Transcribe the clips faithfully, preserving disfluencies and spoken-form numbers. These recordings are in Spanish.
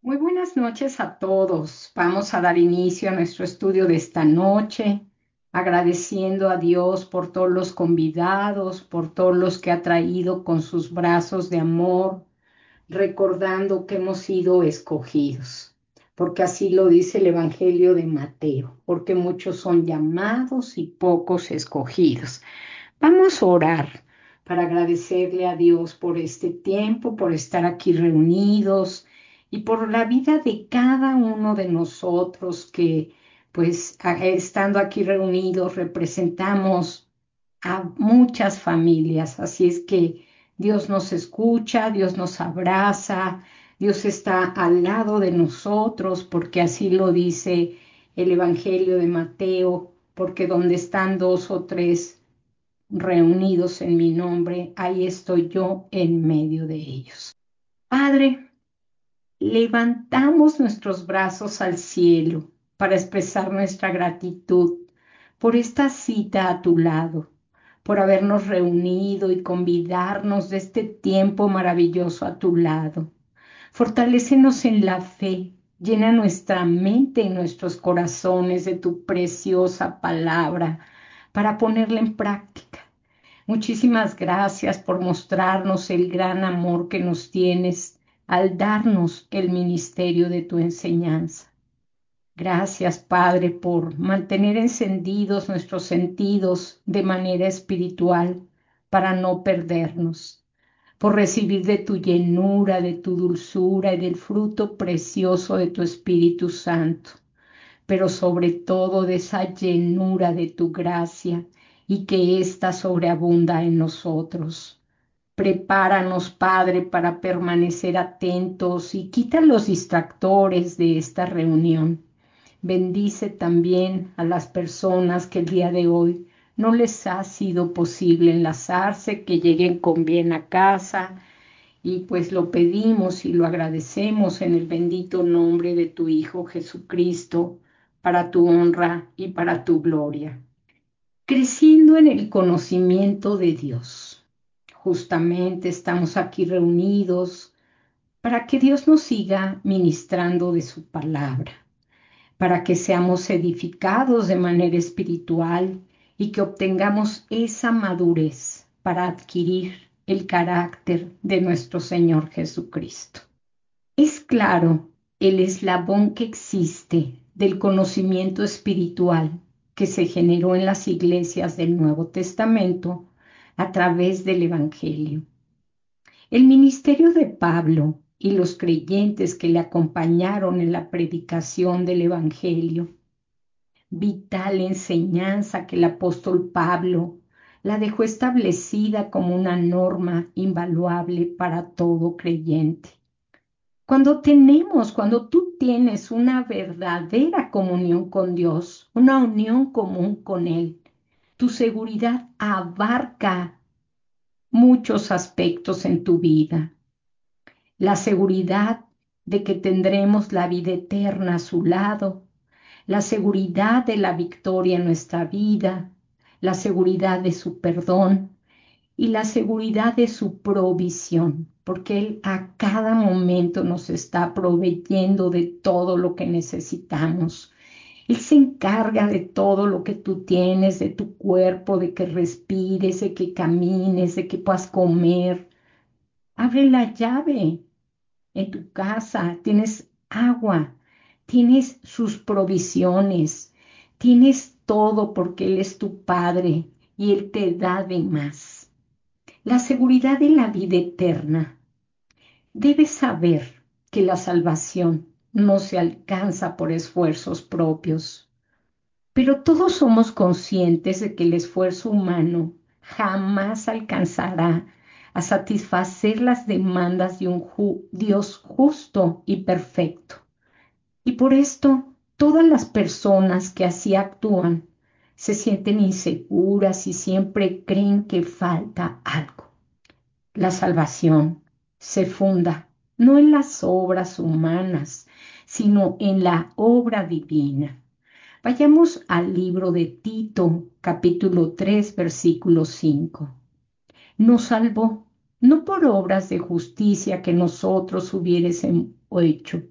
Muy buenas noches a todos. Vamos a dar inicio a nuestro estudio de esta noche, agradeciendo a Dios por todos los convidados, por todos los que ha traído con sus brazos de amor, recordando que hemos sido escogidos, porque así lo dice el Evangelio de Mateo, porque muchos son llamados y pocos escogidos. Vamos a orar para agradecerle a Dios por este tiempo, por estar aquí reunidos y por la vida de cada uno de nosotros que, pues, a- estando aquí reunidos, representamos a muchas familias. Así es que Dios nos escucha, Dios nos abraza, Dios está al lado de nosotros, porque así lo dice el Evangelio de Mateo, porque donde están dos o tres reunidos en mi nombre, ahí estoy yo en medio de ellos. Padre, levantamos nuestros brazos al cielo para expresar nuestra gratitud por esta cita a tu lado, por habernos reunido y convidarnos de este tiempo maravilloso a tu lado. Fortalécenos en la fe, llena nuestra mente y nuestros corazones de tu preciosa palabra para ponerla en práctica. Muchísimas gracias por mostrarnos el gran amor que nos tienes al darnos el ministerio de tu enseñanza. Gracias, Padre, por mantener encendidos nuestros sentidos de manera espiritual para no perdernos, por recibir de tu llenura, de tu dulzura y del fruto precioso de tu Espíritu Santo, pero sobre todo de esa llenura de tu gracia y que ésta sobreabunda en nosotros. Prepáranos, Padre, para permanecer atentos y quita los distractores de esta reunión. Bendice también a las personas que el día de hoy no les ha sido posible enlazarse, que lleguen con bien a casa y pues lo pedimos y lo agradecemos en el bendito nombre de tu Hijo Jesucristo, para tu honra y para tu gloria. Creciendo en el conocimiento de Dios. Justamente estamos aquí reunidos para que Dios nos siga ministrando de su palabra, para que seamos edificados de manera espiritual y que obtengamos esa madurez para adquirir el carácter de nuestro Señor Jesucristo. Es claro el eslabón que existe del conocimiento espiritual que se generó en las iglesias del Nuevo Testamento a través del Evangelio. El ministerio de Pablo y los creyentes que le acompañaron en la predicación del Evangelio, vital enseñanza que el apóstol Pablo la dejó establecida como una norma invaluable para todo creyente. Cuando tenemos, cuando tú tienes una verdadera comunión con Dios, una unión común con Él, tu seguridad abarca muchos aspectos en tu vida. La seguridad de que tendremos la vida eterna a su lado, la seguridad de la victoria en nuestra vida, la seguridad de su perdón y la seguridad de su provisión, porque Él a cada momento nos está proveyendo de todo lo que necesitamos. Él se encarga de todo lo que tú tienes, de tu cuerpo, de que respires, de que camines, de que puedas comer. Abre la llave en tu casa, tienes agua, tienes sus provisiones, tienes todo porque Él es tu Padre y Él te da de más. La seguridad de la vida eterna. Debes saber que la salvación no se alcanza por esfuerzos propios, pero todos somos conscientes de que el esfuerzo humano jamás alcanzará a satisfacer las demandas de un ju- Dios justo y perfecto. Y por esto, todas las personas que así actúan se sienten inseguras y siempre creen que falta algo. La salvación se funda no en las obras humanas, sino en la obra divina. Vayamos al libro de Tito, capítulo tres, versículo cinco. Nos salvó, no por obras de justicia que nosotros hubiésemos hecho,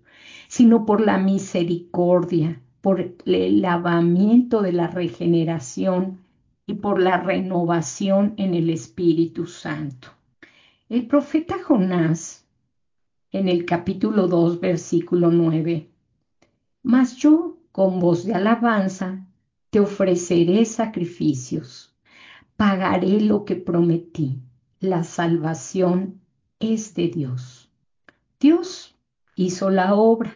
sino por la misericordia, por el lavamiento de la regeneración y por la renovación en el Espíritu Santo. El profeta Jonás, en el capítulo dos, versículo nueve, mas yo, con voz de alabanza, te ofreceré sacrificios, pagaré lo que prometí, la salvación es de Dios. Dios hizo la obra.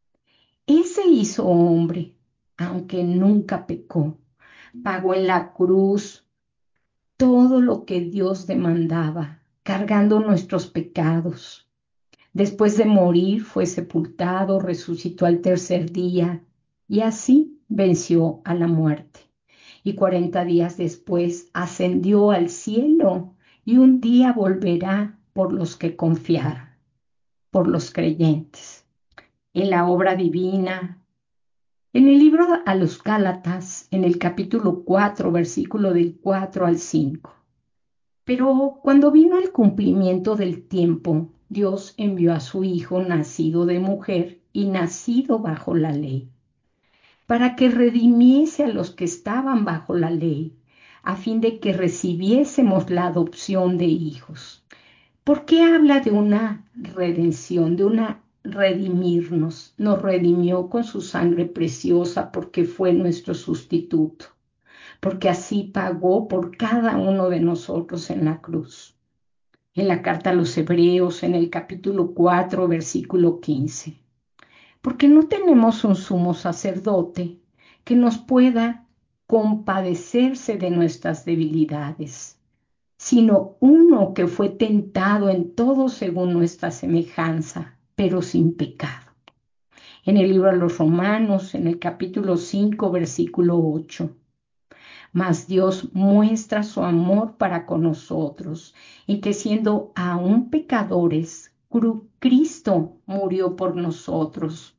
Él se hizo hombre, aunque nunca pecó. Pagó en la cruz todo lo que Dios demandaba, cargando nuestros pecados. Después de morir, fue sepultado, resucitó al tercer día y así venció a la muerte. Y cuarenta días después ascendió al cielo y un día volverá por los que confiaron, por los creyentes. En la obra divina, en el libro a los Gálatas, en el capítulo cuatro, versículo del cuatro al cinco. Pero cuando vino el cumplimiento del tiempo, Dios envió a su Hijo nacido de mujer y nacido bajo la ley, para que redimiese a los que estaban bajo la ley, a fin de que recibiésemos la adopción de hijos. ¿Por qué habla de una redención, de una redimirnos? Nos redimió con su sangre preciosa porque fue nuestro sustituto, porque así pagó por cada uno de nosotros en la cruz. En la carta a los Hebreos, en el capítulo cuatro, versículo quince. Porque no tenemos un sumo sacerdote que nos pueda compadecerse de nuestras debilidades, sino uno que fue tentado en todo según nuestra semejanza, pero sin pecado. En el libro de los Romanos, en el capítulo cinco, versículo ocho. Mas Dios muestra su amor para con nosotros, en que siendo aún pecadores, Cristo murió por nosotros.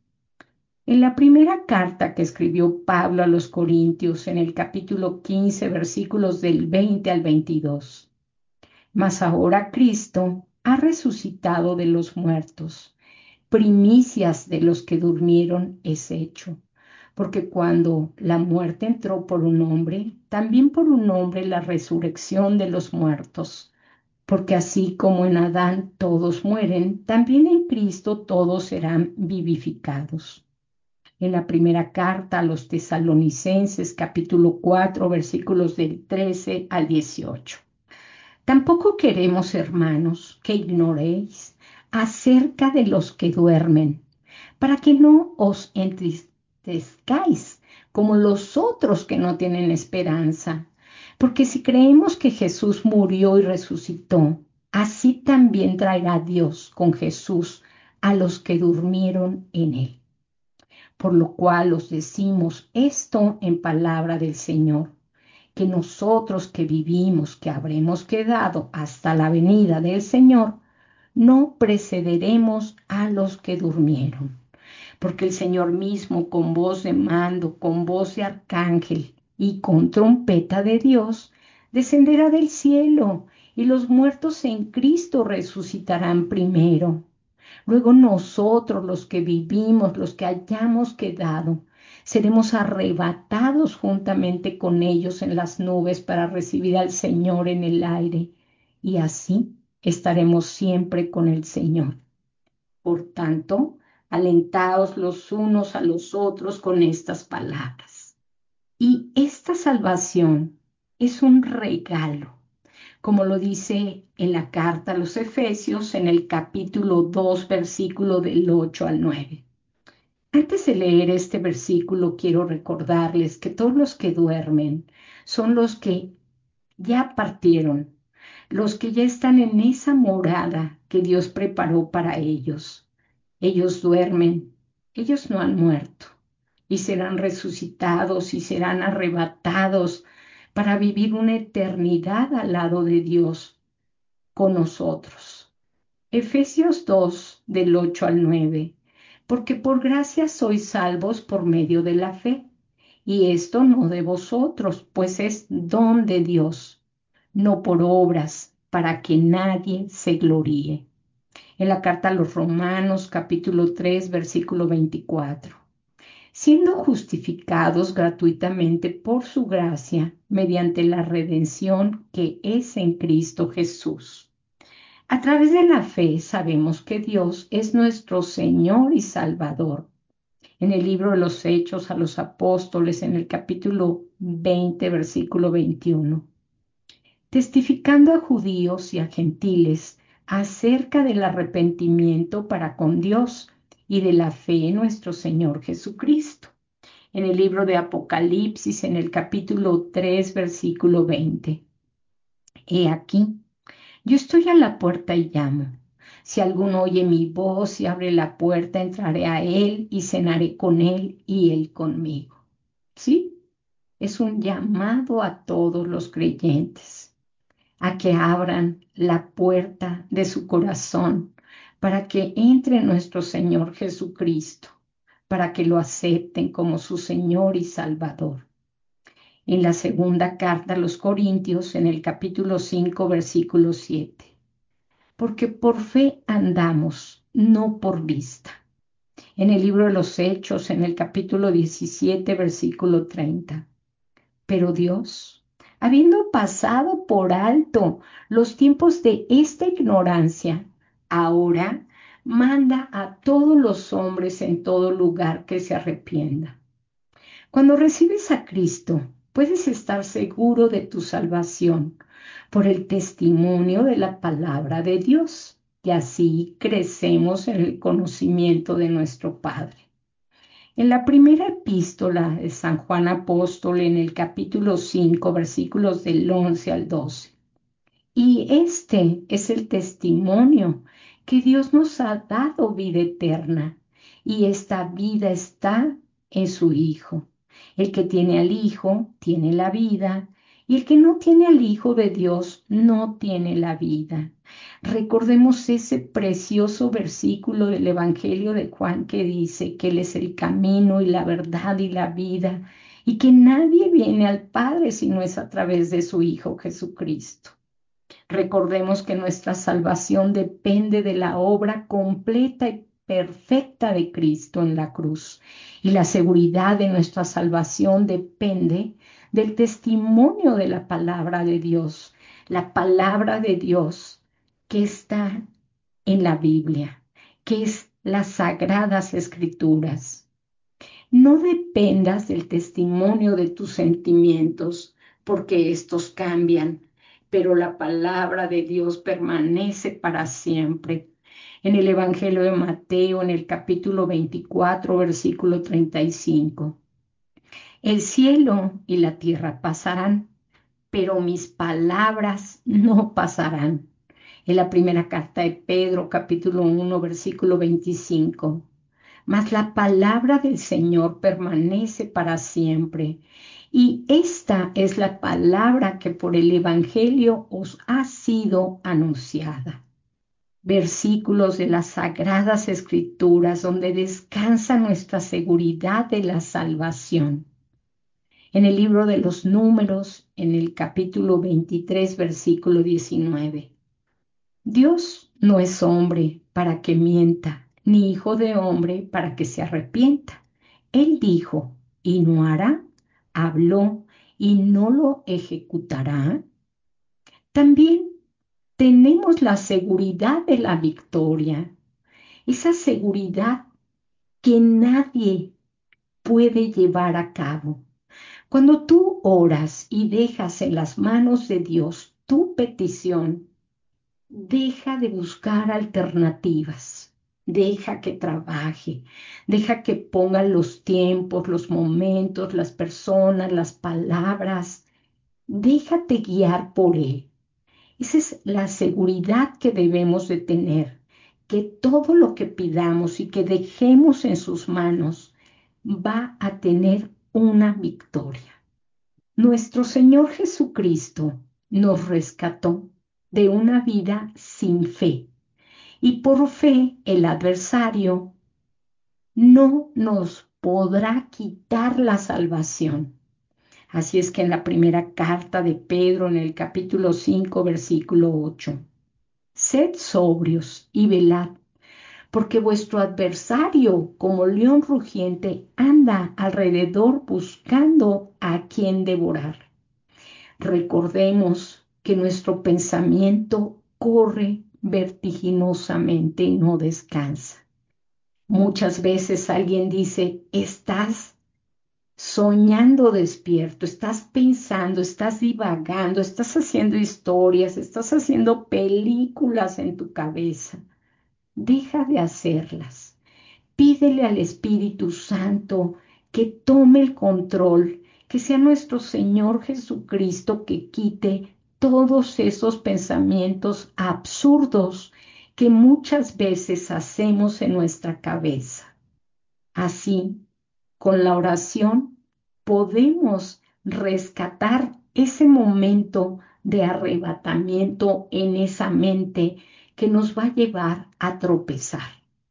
En la primera carta que escribió Pablo a los Corintios, en el capítulo quince, versículos del veinte al veintidós. Mas ahora Cristo ha resucitado de los muertos, primicias de los que durmieron es hecho. Porque cuando la muerte entró por un hombre, también por un hombre la resurrección de los muertos. Porque así como en Adán todos mueren, también en Cristo todos serán vivificados. En la primera carta a los Tesalonicenses, capítulo cuatro, versículos del trece al dieciocho. Tampoco queremos, hermanos, que ignoréis acerca de los que duermen, para que no os entristezcáis como los otros que no tienen esperanza. Porque si creemos que Jesús murió y resucitó, así también traerá Dios con Jesús a los que durmieron en él. Por lo cual os decimos esto en palabra del Señor, que nosotros que vivimos, que habremos quedado hasta la venida del Señor, no precederemos a los que durmieron. Porque el Señor mismo, con voz de mando, con voz de arcángel y con trompeta de Dios, descenderá del cielo, y los muertos en Cristo resucitarán primero. Luego nosotros, los que vivimos, los que hayamos quedado, seremos arrebatados juntamente con ellos en las nubes para recibir al Señor en el aire, y así estaremos siempre con el Señor. Por tanto, alentaos los unos a los otros con estas palabras. Y esta salvación es un regalo, como lo dice en la carta a los Efesios, en el capítulo dos, versículo del ocho al nueve. Antes de leer este versículo, quiero recordarles que todos los que duermen son los que ya partieron, los que ya están en esa morada que Dios preparó para ellos. Ellos duermen, ellos no han muerto, y serán resucitados y serán arrebatados para vivir una eternidad al lado de Dios con nosotros. Efesios dos, del ocho al nueve. Porque por gracia sois salvos por medio de la fe, y esto no de vosotros, pues es don de Dios, no por obras, para que nadie se gloríe. En la carta a los Romanos, capítulo tres, versículo veinticuatro. Siendo justificados gratuitamente por su gracia mediante la redención que es en Cristo Jesús. A través de la fe sabemos que Dios es nuestro Señor y Salvador. En el libro de los Hechos a los Apóstoles, en el capítulo veinte, versículo veintiuno, testificando a judíos y a gentiles acerca del arrepentimiento para con Dios y de la fe en nuestro Señor Jesucristo. En el libro de Apocalipsis, en el capítulo tres, versículo veinte. He aquí, yo estoy a la puerta y llamo. Si alguno oye mi voz y abre la puerta, entraré a él y cenaré con él y él conmigo. ¿Sí? Es un llamado a todos los creyentes a que abran la puerta de su corazón para que entre nuestro Señor Jesucristo, para que lo acepten como su Señor y Salvador. En la segunda carta a los Corintios, en el capítulo cinco, versículo siete. Porque por fe andamos, no por vista. En el libro de los Hechos, en el capítulo diecisiete, versículo treinta. Pero Dios, habiendo pasado por alto los tiempos de esta ignorancia, ahora manda a todos los hombres en todo lugar que se arrepientan. Cuando recibes a Cristo, puedes estar seguro de tu salvación por el testimonio de la palabra de Dios, y así crecemos en el conocimiento de nuestro Padre. En la primera epístola de San Juan Apóstol, en el capítulo cinco, versículos del once al doce. Y este es el testimonio que Dios nos ha dado vida eterna, y esta vida está en su Hijo. El que tiene al Hijo tiene la vida, y el que no tiene al Hijo de Dios no tiene la vida. Recordemos ese precioso versículo del Evangelio de Juan que dice que Él es el camino y la verdad y la vida, y que nadie viene al Padre si no es a través de su Hijo Jesucristo. Recordemos que nuestra salvación depende de la obra completa y perfecta de Cristo en la cruz. Y la seguridad de nuestra salvación depende del testimonio de la palabra de Dios. La palabra de Dios que está en la Biblia, que es las sagradas escrituras. No dependas del testimonio de tus sentimientos, porque estos cambian, pero la palabra de Dios permanece para siempre. En el Evangelio de Mateo, en el capítulo veinticuatro, versículo treinta y cinco. El cielo y la tierra pasarán, pero mis palabras no pasarán. En la primera carta de Pedro, capítulo uno, versículo veinticinco. Mas la palabra del Señor permanece para siempre. Y esta es la palabra que por el Evangelio os ha sido anunciada. Versículos de las Sagradas Escrituras donde descansa nuestra seguridad de la salvación. En el libro de los Números, en el capítulo veintitrés, versículo diecinueve. Dios no es hombre para que mienta, ni hijo de hombre para que se arrepienta. Él dijo, y no hará, habló, y no lo ejecutará. También tenemos la seguridad de la victoria, esa seguridad que nadie puede llevar a cabo. Cuando tú oras y dejas en las manos de Dios tu petición, deja de buscar alternativas, deja que trabaje, deja que ponga los tiempos, los momentos, las personas, las palabras, déjate guiar por Él. Esa es la seguridad que debemos de tener, que todo lo que pidamos y que dejemos en sus manos va a tener una victoria. Nuestro Señor Jesucristo nos rescató de una vida sin fe, y por fe el adversario no nos podrá quitar la salvación. Así es que en la primera carta de Pedro, en el capítulo cinco, versículo ocho, Sed sobrios y velad, porque vuestro adversario, como león rugiente, anda alrededor buscando a quien devorar. Recordemos que nuestro pensamiento corre vertiginosamente y no descansa. Muchas veces alguien dice, estás soñando despierto, estás pensando, estás divagando, estás haciendo historias, estás haciendo películas en tu cabeza. Deja de hacerlas. Pídele al Espíritu Santo que tome el control, que sea nuestro Señor Jesucristo que quite todos esos pensamientos absurdos que muchas veces hacemos en nuestra cabeza. Así, con la oración, podemos rescatar ese momento de arrebatamiento en esa mente que nos va a llevar a tropezar.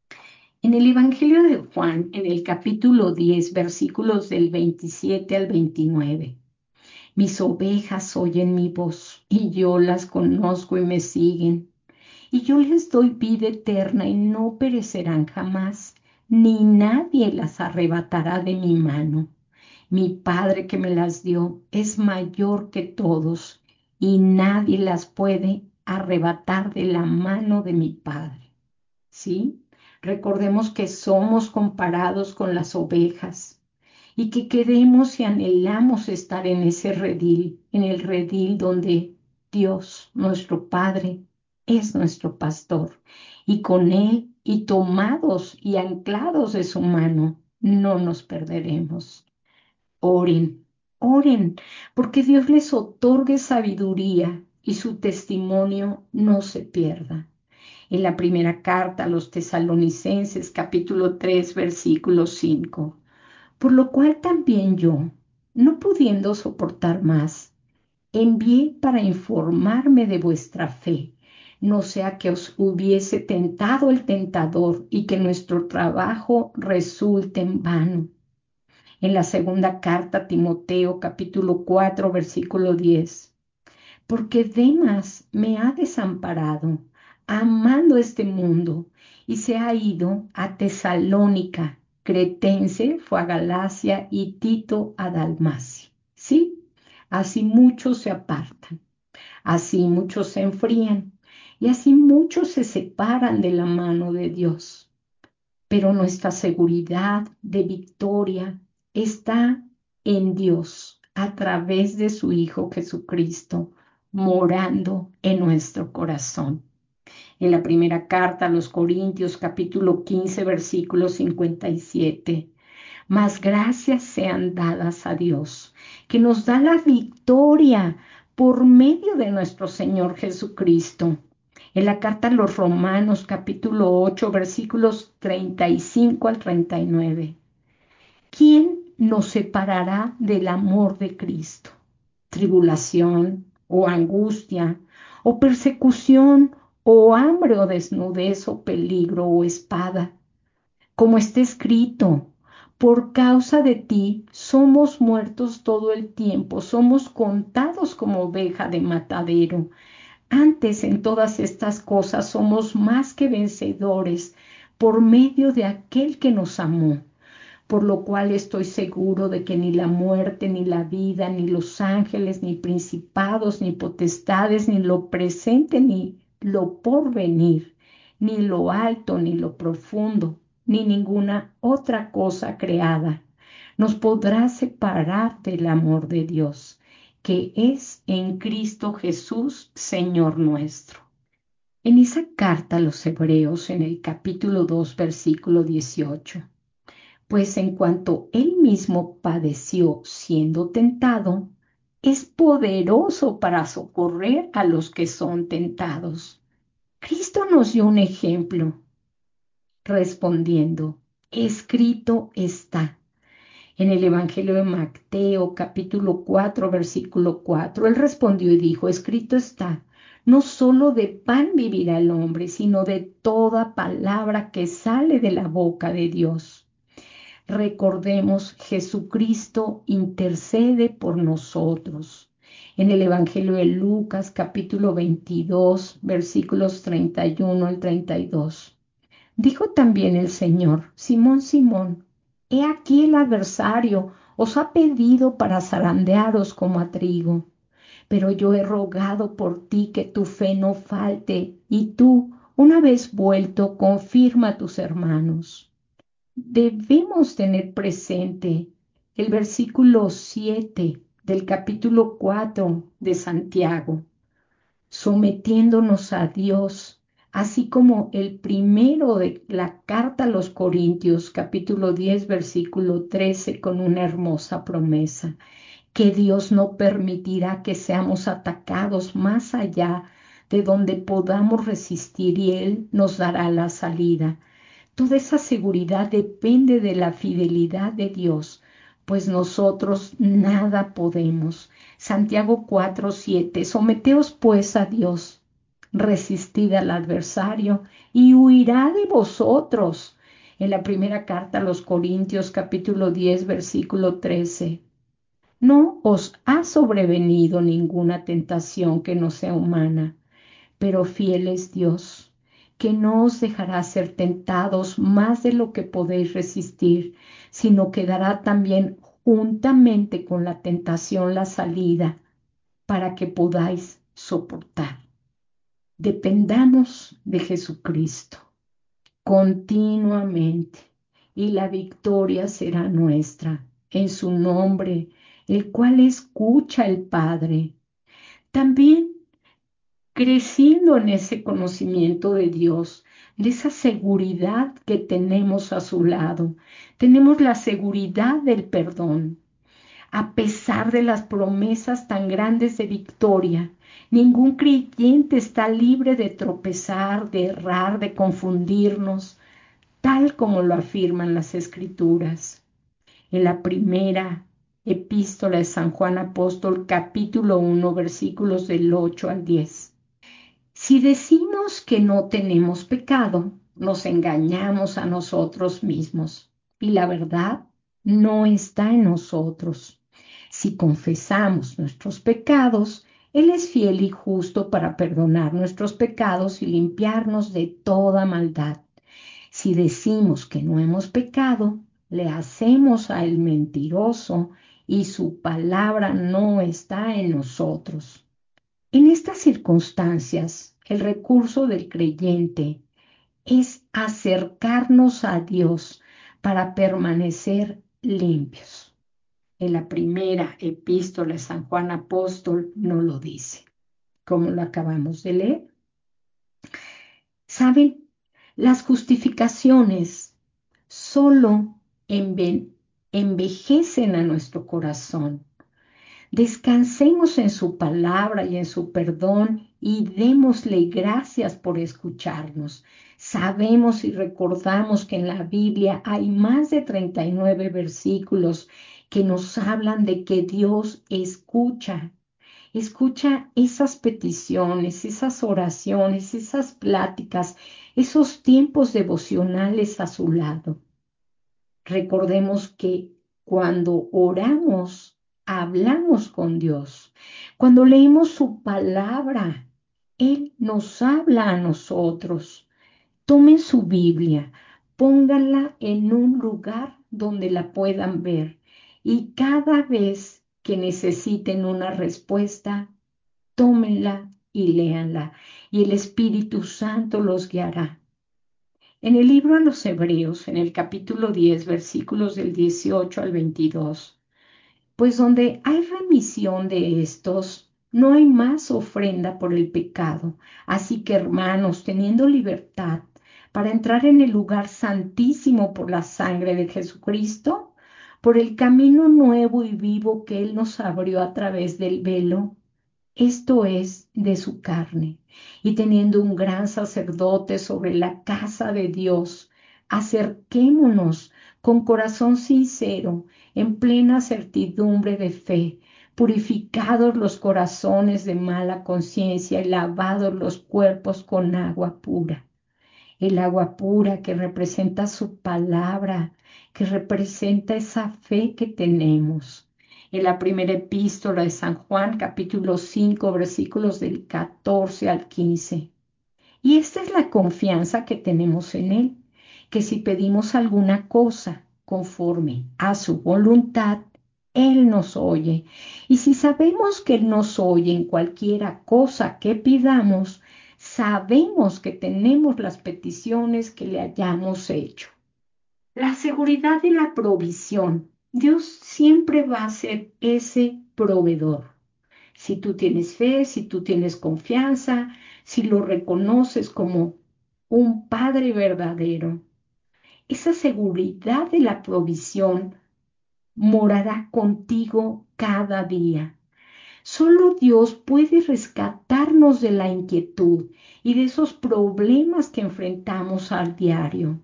En el Evangelio de Juan, en el capítulo diez, versículos del veintisiete al veintinueve, mis ovejas oyen mi voz y yo las conozco y me siguen. Y yo les doy vida eterna y no perecerán jamás, ni nadie las arrebatará de mi mano. Mi Padre que me las dio es mayor que todos y nadie las puede arrebatar de la mano de mi Padre. ¿Sí? Recordemos que somos comparados con las ovejas y que queremos y anhelamos estar en ese redil, en el redil donde Dios, nuestro Padre, es nuestro pastor, y con Él y tomados y anclados de su mano, no nos perderemos. Oren, oren, porque Dios les otorgue sabiduría y su testimonio no se pierda. En la primera carta a los Tesalonicenses, capítulo tres, versículo cinco. Por lo cual también yo, no pudiendo soportar más, envié para informarme de vuestra fe, no sea que os hubiese tentado el tentador y que nuestro trabajo resulte en vano. En la segunda carta a Timoteo, capítulo cuatro, versículo diez. Porque Demas me ha desamparado, amando este mundo, y se ha ido a Tesalónica. Cretense fue a Galacia y Tito a Dalmacia. ¿Sí? Así muchos se apartan, así muchos se enfrían, y así muchos se separan de la mano de Dios. Pero nuestra seguridad de victoria está en Dios a través de su Hijo Jesucristo, morando en nuestro corazón. En la primera carta a los Corintios, capítulo quince, versículo cincuenta y siete. Mas gracias sean dadas a Dios, que nos da la victoria por medio de nuestro Señor Jesucristo. En la carta a los Romanos, capítulo ocho, versículos treinta y cinco al treinta y nueve. ¿Quién nos separará del amor de Cristo? ¿Tribulación o angustia o persecución o hambre o desnudez o peligro o espada? Como está escrito, por causa de ti somos muertos todo el tiempo, somos contados como oveja de matadero. Antes en todas estas cosas somos más que vencedores por medio de aquel que nos amó, por lo cual estoy seguro de que ni la muerte, ni la vida, ni los ángeles, ni principados, ni potestades, ni lo presente, ni lo porvenir, ni lo alto, ni lo profundo, ni ninguna otra cosa creada nos podrá separar del amor de Dios, que es en Cristo Jesús, Señor nuestro. En esa carta a los Hebreos, en el capítulo dos, versículo dieciocho, pues en cuanto él mismo padeció siendo tentado, es poderoso para socorrer a los que son tentados. Cristo nos dio un ejemplo respondiendo, escrito está. En el Evangelio de Mateo, capítulo cuatro, versículo cuatro, él respondió y dijo, escrito está, no solo de pan vivirá el hombre, sino de toda palabra que sale de la boca de Dios. Recordemos, Jesucristo intercede por nosotros. En el Evangelio de Lucas, capítulo veintidós, versículos treinta y uno al treinta y dos. Dijo también el Señor: Simón, Simón, he aquí el adversario os ha pedido para zarandearos como a trigo, pero yo he rogado por ti que tu fe no falte, y tú, una vez vuelto, confirma a tus hermanos. Debemos tener presente el versículo siete del capítulo cuatro de Santiago, sometiéndonos a Dios, así como el primero de la carta a los Corintios, capítulo diez, versículo trece, con una hermosa promesa, que Dios no permitirá que seamos atacados más allá de donde podamos resistir, y Él nos dará la salida. Toda esa seguridad depende de la fidelidad de Dios, pues nosotros nada podemos. Santiago cuatro siete. Someteos pues a Dios, resistid al adversario y huirá de vosotros. En la primera carta a los Corintios, capítulo diez, versículo trece. No os ha sobrevenido ninguna tentación que no sea humana, pero fiel es Dios, que no os dejará ser tentados más de lo que podéis resistir, sino que dará también juntamente con la tentación la salida para que podáis soportar. Dependamos de Jesucristo continuamente, y la victoria será nuestra en su nombre, el cual escucha el Padre. También creciendo en ese conocimiento de Dios, de esa seguridad que tenemos a su lado. Tenemos la seguridad del perdón. A pesar de las promesas tan grandes de victoria, ningún creyente está libre de tropezar, de errar, de confundirnos, tal como lo afirman las Escrituras. En la primera epístola de San Juan Apóstol, capítulo uno, versículos del ocho al diez. Si decimos que no tenemos pecado, nos engañamos a nosotros mismos y la verdad no está en nosotros. Si confesamos nuestros pecados, Él es fiel y justo para perdonar nuestros pecados y limpiarnos de toda maldad. Si decimos que no hemos pecado, le hacemos a Él mentiroso y su palabra no está en nosotros. En estas circunstancias, el recurso del creyente es acercarnos a Dios para permanecer limpios. En la primera epístola de San Juan Apóstol no lo dice, como lo acabamos de leer. ¿Saben? Las justificaciones solo enve envejecen a nuestro corazón. Descansemos en su palabra y en su perdón y démosle gracias por escucharnos. Sabemos y recordamos que en la Biblia hay más de treinta y nueve versículos que nos hablan de que Dios escucha. Escucha esas peticiones, esas oraciones, esas pláticas, esos tiempos devocionales a su lado. Recordemos que cuando oramos, hablamos con Dios. Cuando leemos su palabra, Él nos habla a nosotros. Tomen su Biblia, pónganla en un lugar donde la puedan ver y cada vez que necesiten una respuesta, tómenla y léanla y el Espíritu Santo los guiará. En el libro a los Hebreos, en el capítulo diez, versículos del dieciocho al veintidós, pues donde hay remisión de estos, no hay más ofrenda por el pecado. Así que, hermanos, teniendo libertad para entrar en el lugar santísimo por la sangre de Jesucristo, por el camino nuevo y vivo que Él nos abrió a través del velo, esto es de su carne, y teniendo un gran sacerdote sobre la casa de Dios, acerquémonos con corazón sincero, en plena certidumbre de fe, purificados los corazones de mala conciencia y lavados los cuerpos con agua pura. El agua pura que representa su palabra, que representa esa fe que tenemos. en la primera epístola de San Juan, capítulo cinco, versículos del catorce al quince. Y esta es la confianza que tenemos en Él, que si pedimos alguna cosa conforme a su voluntad, Él nos oye. Y si sabemos que Él nos oye en cualquiera cosa que pidamos, sabemos que tenemos las peticiones que le hayamos hecho. La seguridad de la provisión. Dios siempre va a ser ese proveedor. Si tú tienes fe, si tú tienes confianza, si lo reconoces como un Padre verdadero, esa seguridad de la provisión morará contigo cada día. Solo Dios puede rescatarnos de la inquietud y de esos problemas que enfrentamos al diario.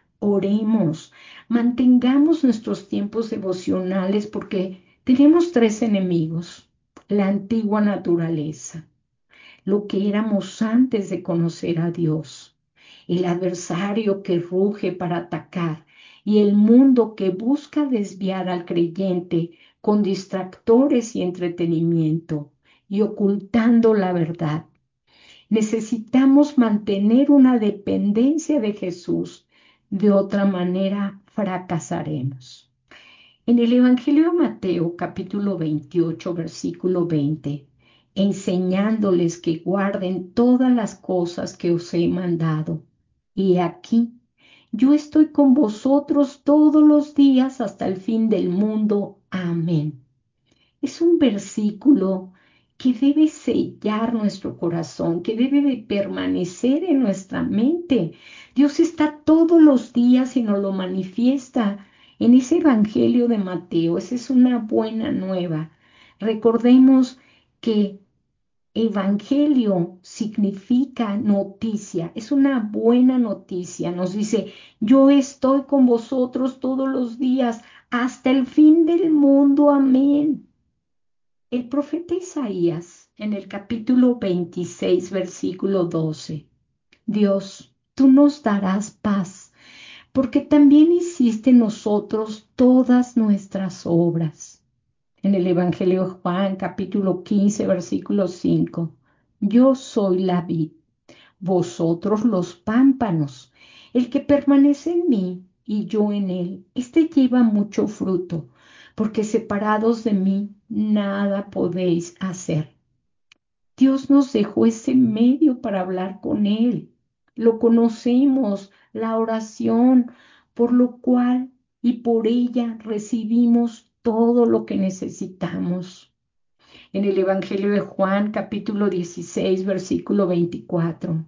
Oremos, mantengamos nuestros tiempos devocionales porque tenemos tres enemigos: la antigua naturaleza, lo que éramos antes de conocer a Dios, el adversario que ruge para atacar y el mundo que busca desviar al creyente con distractores y entretenimiento y ocultando la verdad. Necesitamos mantener una dependencia de Jesús, de otra manera fracasaremos. En el Evangelio de Mateo, capítulo veintiocho, versículo veinte, enseñándoles que guarden todas las cosas que os he mandado. Y aquí, yo estoy con vosotros todos los días hasta el fin del mundo. Amén. Es un versículo que debe sellar nuestro corazón, que debe de permanecer en nuestra mente. Dios está todos los días y nos lo manifiesta en ese Evangelio de Mateo. Esa es una buena nueva. Recordemos que Evangelio significa noticia, es una buena noticia. Nos dice, yo estoy con vosotros todos los días hasta el fin del mundo. Amén. El profeta Isaías, en el capítulo veintiséis, versículo doce, Dios, tú nos darás paz, porque también hiciste en nosotros todas nuestras obras. En el Evangelio de Juan, capítulo quince, versículo cinco, yo soy la vid, vosotros los pámpanos. El que permanece en mí y yo en él, éste lleva mucho fruto, porque separados de mí nada podéis hacer. Dios nos dejó ese medio para hablar con Él. Lo conocemos, la oración, por lo cual y por ella recibimos todo lo que necesitamos. En el Evangelio de Juan, capítulo dieciséis, versículo veinticuatro.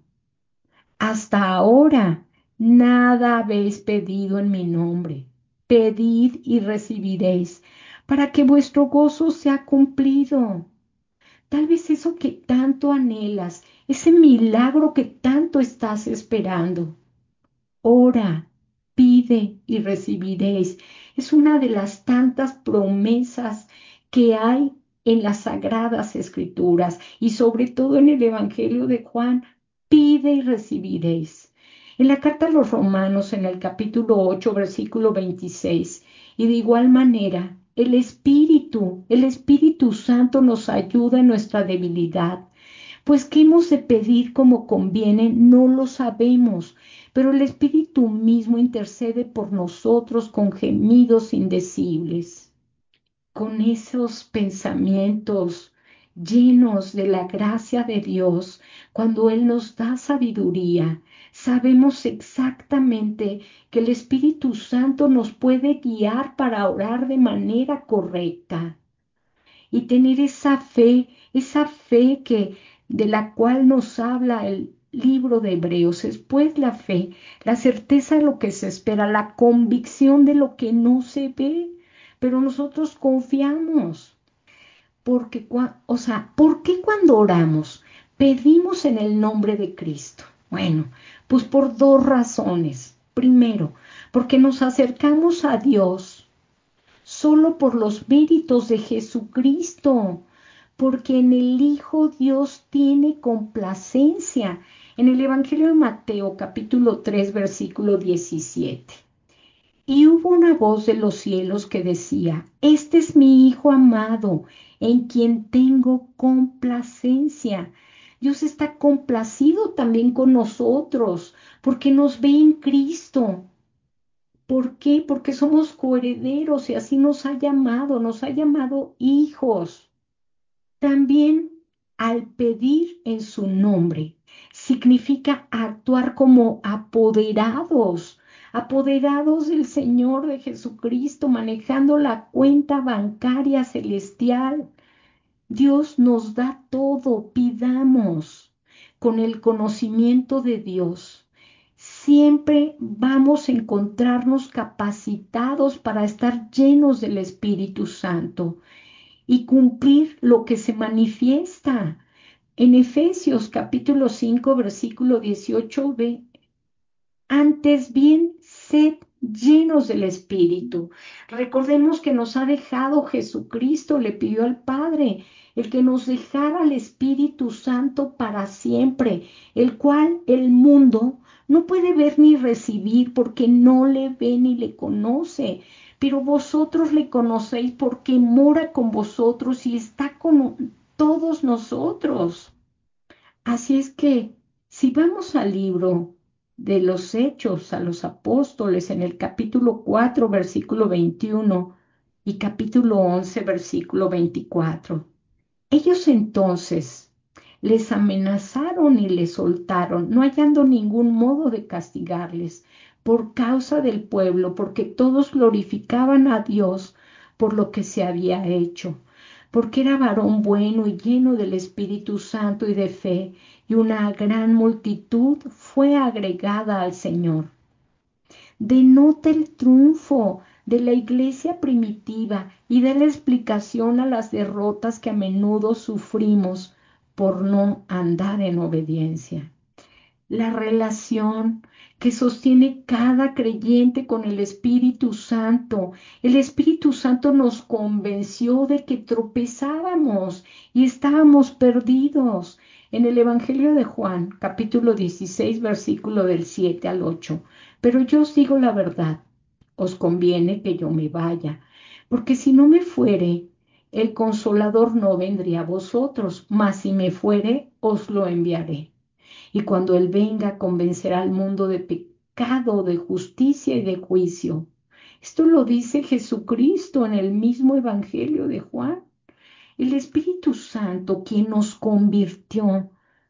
Hasta ahora nada habéis pedido en mi nombre. Pedid y recibiréis, para que vuestro gozo sea cumplido. Tal vez eso que tanto anhelas, ese milagro que tanto estás esperando. Ora, pide y recibiréis. Es una de las tantas promesas que hay en las Sagradas Escrituras y sobre todo en el Evangelio de Juan. Pide y recibiréis. En la carta a los Romanos, en el capítulo ocho, versículo veintiséis, y de igual manera, el Espíritu, el Espíritu Santo nos ayuda en nuestra debilidad. Pues qué hemos de pedir como conviene, no lo sabemos, pero el Espíritu mismo intercede por nosotros con gemidos indecibles. Con esos pensamientos llenos de la gracia de Dios, cuando Él nos da sabiduría, sabemos exactamente que el Espíritu Santo nos puede guiar para orar de manera correcta y tener esa fe, esa fe que de la cual nos habla el libro de Hebreos. Es pues la fe, la certeza de lo que se espera, la convicción de lo que no se ve, pero nosotros confiamos. Porque, o sea, ¿por qué cuando oramos pedimos en el nombre de Cristo? Bueno, pues por dos razones. Primero, porque nos acercamos a Dios solo por los méritos de Jesucristo, porque en el Hijo Dios tiene complacencia. En el Evangelio de Mateo, capítulo tres, versículo diecisiete. Y hubo hubo una voz de los cielos que decía, este es mi Hijo amado, en quien tengo complacencia. Dios está complacido también con nosotros, porque nos ve en Cristo. ¿Por qué? Porque somos coherederos y así nos ha llamado, nos ha llamado hijos. También al pedir en su nombre significa actuar como apoderados, apoderados del Señor de Jesucristo, manejando la cuenta bancaria celestial. Dios nos da todo, pidamos con el conocimiento de Dios. Siempre vamos a encontrarnos capacitados para estar llenos del Espíritu Santo y cumplir lo que se manifiesta. En Efesios capítulo cinco, versículo dieciocho ve, antes bien, sed llenos del Espíritu. Recordemos que nos ha dejado Jesucristo, le pidió al Padre, el que nos dejara el Espíritu Santo para siempre, el cual el mundo no puede ver ni recibir porque no le ve ni le conoce. Pero vosotros le conocéis porque mora con vosotros y está con todos nosotros. Así es que, si vamos al libro de los Hechos a los Apóstoles en el capítulo cuatro, versículo veintiuno y capítulo once, versículo veinticuatro, ellos entonces les amenazaron y les soltaron, no hallando ningún modo de castigarles por causa del pueblo, porque todos glorificaban a Dios por lo que se había hecho, porque era varón bueno y lleno del Espíritu Santo y de fe, y una gran multitud fue agregada al Señor. Denota el triunfo de la iglesia primitiva y da la explicación a las derrotas que a menudo sufrimos por no andar en obediencia. La relación que sostiene cada creyente con el Espíritu Santo. El Espíritu Santo nos convenció de que tropezábamos y estábamos perdidos. En el Evangelio de Juan, capítulo dieciséis, versículo del siete al ocho. Pero yo os digo la verdad, os conviene que yo me vaya, porque si no me fuere, el Consolador no vendría a vosotros, mas si me fuere, os lo enviaré. Y cuando Él venga, convencerá al mundo de pecado, de justicia y de juicio. Esto lo dice Jesucristo en el mismo Evangelio de Juan. El Espíritu Santo, quien nos convirtió.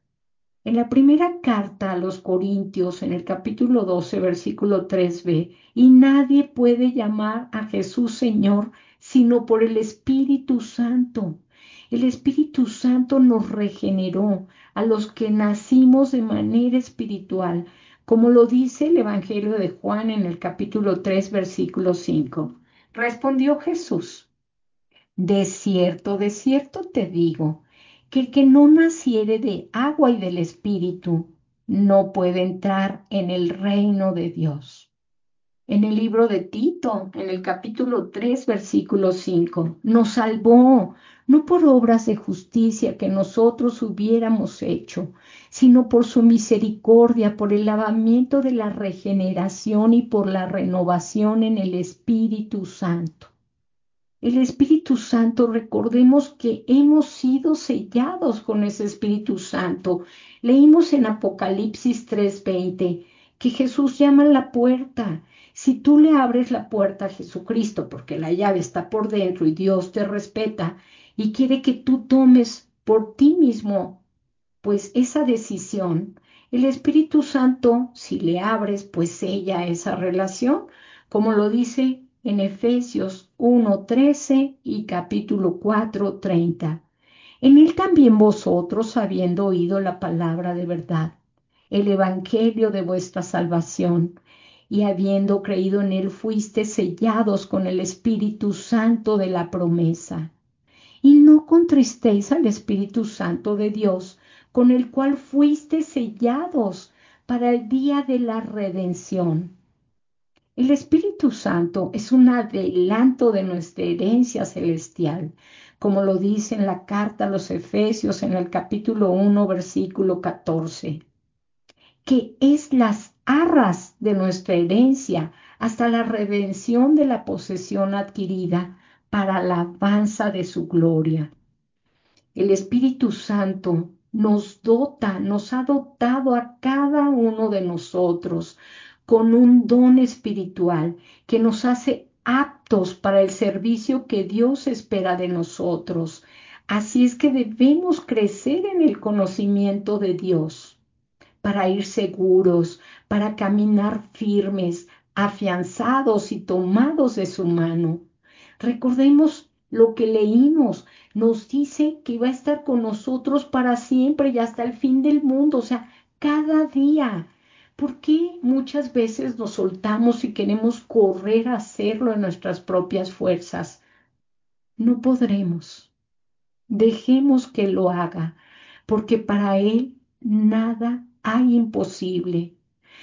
En la primera carta a los Corintios, en el capítulo doce, versículo tres b, y nadie puede llamar a Jesús Señor sino por el Espíritu Santo. El Espíritu Santo nos regeneró a los que nacimos de manera espiritual, como lo dice el Evangelio de Juan en el capítulo tres, versículo cinco. Respondió Jesús, de cierto, de cierto te digo, que el que no naciere de agua y del Espíritu no puede entrar en el reino de Dios. En el libro de Tito, en el capítulo tres, versículo cinco, nos salvó, no por obras de justicia que nosotros hubiéramos hecho, sino por su misericordia, por el lavamiento de la regeneración y por la renovación en el Espíritu Santo. El Espíritu Santo, recordemos que hemos sido sellados con ese Espíritu Santo. Leímos en Apocalipsis tres veinte que Jesús llama a la puerta. Si tú le abres la puerta a Jesucristo, porque la llave está por dentro y Dios te respeta y quiere que tú tomes por ti mismo, pues esa decisión, el Espíritu Santo, si le abres, pues sella esa relación, como lo dice en Efesios uno trece y capítulo cuatro treinta. En él también vosotros, habiendo oído la palabra de verdad, el evangelio de vuestra salvación, y habiendo creído en él, fuiste sellados con el Espíritu Santo de la promesa. Y no contristéis al Espíritu Santo de Dios, con el cual fuiste sellados para el día de la redención. El Espíritu Santo es un adelanto de nuestra herencia celestial, como lo dice en la carta a los Efesios en el capítulo uno, versículo catorce, que es las arras de nuestra herencia hasta la redención de la posesión adquirida para la alabanza de su gloria. El Espíritu Santo nos dota, nos ha dotado a cada uno de nosotros con un don espiritual que nos hace aptos para el servicio que Dios espera de nosotros. Así es que debemos crecer en el conocimiento de Dios para ir seguros, para caminar firmes, afianzados y tomados de su mano. Recordemos lo que leímos, nos dice que va a estar con nosotros para siempre y hasta el fin del mundo, o sea, cada día. ¿Por qué muchas veces nos soltamos y queremos correr a hacerlo en nuestras propias fuerzas? No podremos. Dejemos que lo haga, porque para Él nada hay imposible.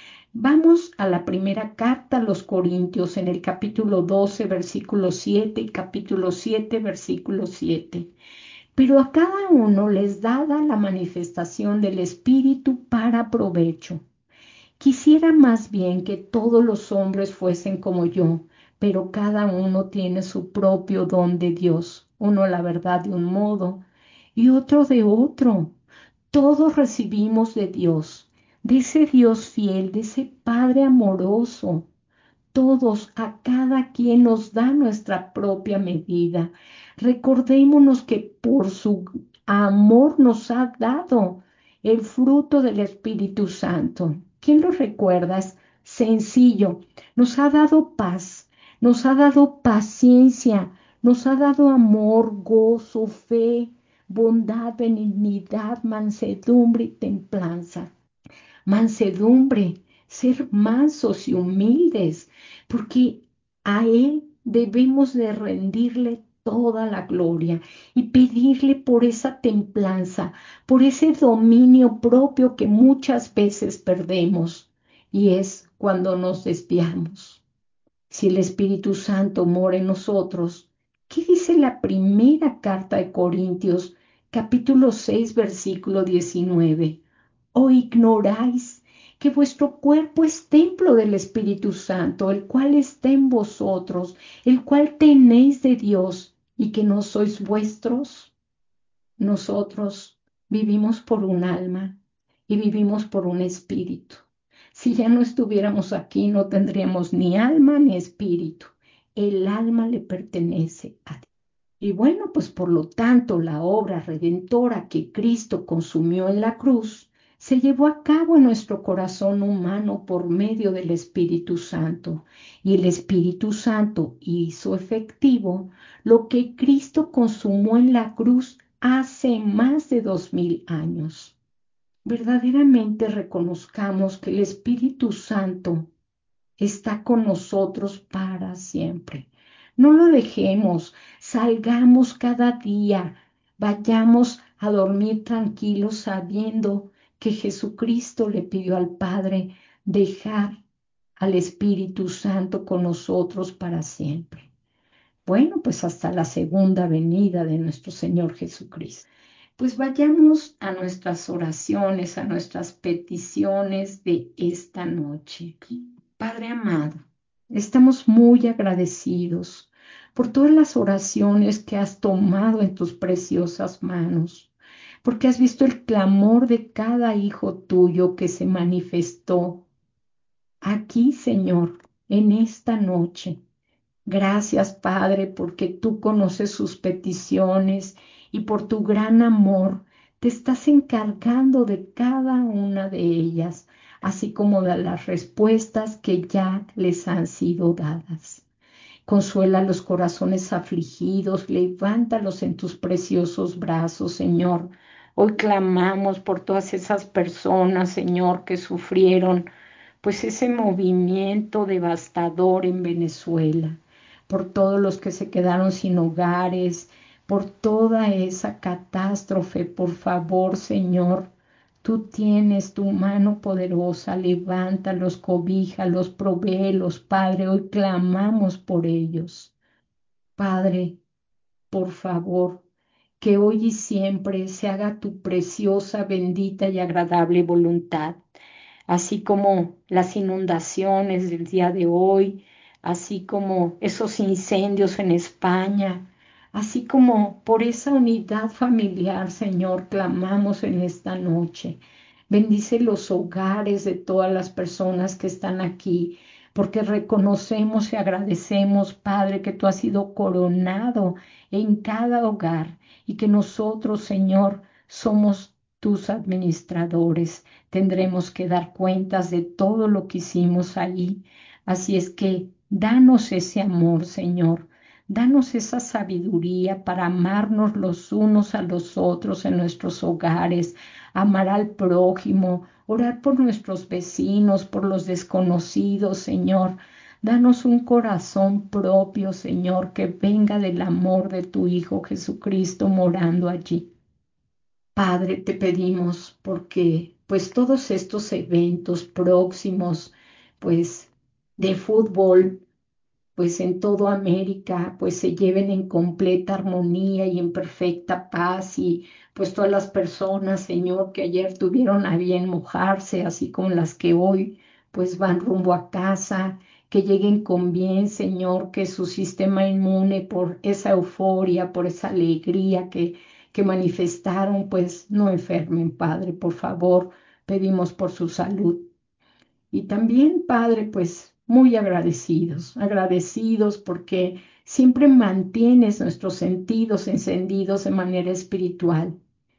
Vamos a la primera carta a los Corintios en el capítulo doce, versículo siete y capítulo siete, versículo siete. Pero a cada uno les dada la manifestación del Espíritu para provecho. Quisiera más bien que todos los hombres fuesen como yo, pero cada uno tiene su propio don de Dios, uno la verdad de un modo y otro de otro. Todos recibimos de Dios, de ese Dios fiel, de ese Padre amoroso. Todos, a cada quien nos da nuestra propia medida. Recordémonos que por su amor nos ha dado el fruto del Espíritu Santo. ¿Quién lo recuerda? Es sencillo. Nos ha dado paz, nos ha dado paciencia, nos ha dado amor, gozo, fe, bondad, benignidad, mansedumbre y templanza. Mansedumbre, ser mansos y humildes, porque a Él debemos de rendirle toda la gloria y pedirle por esa templanza, por ese dominio propio que muchas veces perdemos, y es cuando nos desviamos. Si el Espíritu Santo mora en nosotros, ¿qué dice la primera carta de Corintios, capítulo seis, versículo diecinueve? ¿O ignoráis que vuestro cuerpo es templo del Espíritu Santo, el cual está en vosotros, el cual tenéis de Dios, y que no sois vuestros? Nosotros vivimos por un alma y vivimos por un espíritu. Si ya no estuviéramos aquí, no tendríamos ni alma ni espíritu. El alma le pertenece a Dios. Y bueno, pues por lo tanto, la obra redentora que Cristo consumió en la cruz se llevó a cabo en nuestro corazón humano por medio del Espíritu Santo. Y el Espíritu Santo hizo efectivo lo que Cristo consumó en la cruz hace más de dos mil años. Verdaderamente reconozcamos que el Espíritu Santo está con nosotros para siempre. No lo dejemos, salgamos cada día, vayamos a dormir tranquilos sabiendo que Jesucristo le pidió al Padre dejar al Espíritu Santo con nosotros para siempre. Bueno, pues hasta la segunda venida de nuestro Señor Jesucristo. Pues vayamos a nuestras oraciones, a nuestras peticiones de esta noche. Padre amado, estamos muy agradecidos por todas las oraciones que has tomado en tus preciosas manos, porque has visto el clamor de cada hijo tuyo que se manifestó aquí, Señor, en esta noche. Gracias, Padre, porque tú conoces sus peticiones y por tu gran amor te estás encargando de cada una de ellas, así como de las respuestas que ya les han sido dadas. Consuela los corazones afligidos, levántalos en tus preciosos brazos, Señor. Hoy clamamos por todas esas personas, Señor, que sufrieron pues ese movimiento devastador en Venezuela, por todos los que se quedaron sin hogares, por toda esa catástrofe. Por favor, Señor, tú tienes tu mano poderosa, levántalos, cobíjalos, provéelos, Padre. Hoy clamamos por ellos. Padre, por favor, que hoy y siempre se haga tu preciosa, bendita y agradable voluntad. así como las inundaciones del día de hoy, así como esos incendios en España, así como por esa unidad familiar, Señor, clamamos en esta noche. Bendice los hogares de todas las personas que están aquí, porque reconocemos y agradecemos, Padre, que tú has sido coronado en cada hogar y que nosotros, Señor, somos tus administradores. Tendremos que dar cuentas de todo lo que hicimos ahí. Así es que danos ese amor, Señor. Danos esa sabiduría para amarnos los unos a los otros en nuestros hogares, amar al prójimo, orar por nuestros vecinos, por los desconocidos, Señor. Danos un corazón propio, Señor, que venga del amor de tu Hijo Jesucristo morando allí. Padre, te pedimos porque pues todos estos eventos próximos, pues de fútbol, pues en toda América, pues se lleven en completa armonía y en perfecta paz y pues todas las personas, Señor, que ayer tuvieron a bien mojarse, así como las que hoy pues van rumbo a casa, que lleguen con bien, Señor, que su sistema inmune por esa euforia, por esa alegría que, que manifestaron, pues no enfermen, Padre, por favor, pedimos por su salud. Y también, Padre, pues muy agradecidos, agradecidos porque siempre mantienes nuestros sentidos encendidos de manera espiritual.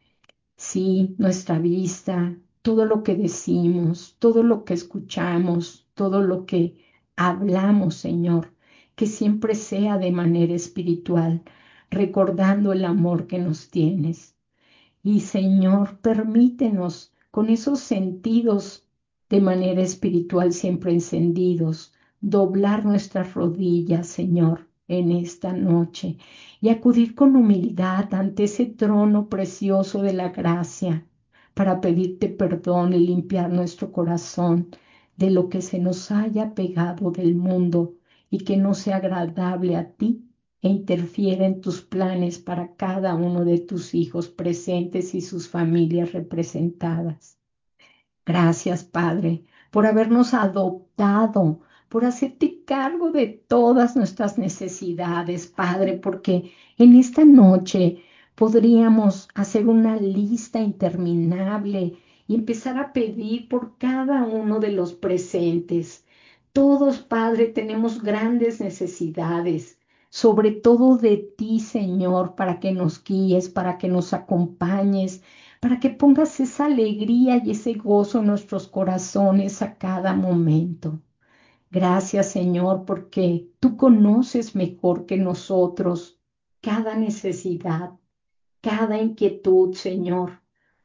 Sí, nuestra vista, todo lo que decimos, todo lo que escuchamos, todo lo que hablamos, Señor, que siempre sea de manera espiritual, recordando el amor que nos tienes. Y Señor, permítenos con esos sentidos de manera espiritual siempre encendidos, doblar nuestras rodillas, Señor, en esta noche y acudir con humildad ante ese trono precioso de la gracia para pedirte perdón y limpiar nuestro corazón de lo que se nos haya pegado del mundo y que no sea agradable a ti e interfiere en tus planes para cada uno de tus hijos presentes y sus familias representadas. Gracias, Padre, por habernos adoptado, por hacerte cargo de todas nuestras necesidades, Padre, porque en esta noche podríamos hacer una lista interminable y empezar a pedir por cada uno de los presentes. Todos, Padre, tenemos grandes necesidades, sobre todo de ti, Señor, para que nos guíes, para que nos acompañes, para que pongas esa alegría y ese gozo en nuestros corazones a cada momento. Gracias, Señor, porque tú conoces mejor que nosotros cada necesidad, cada inquietud, Señor.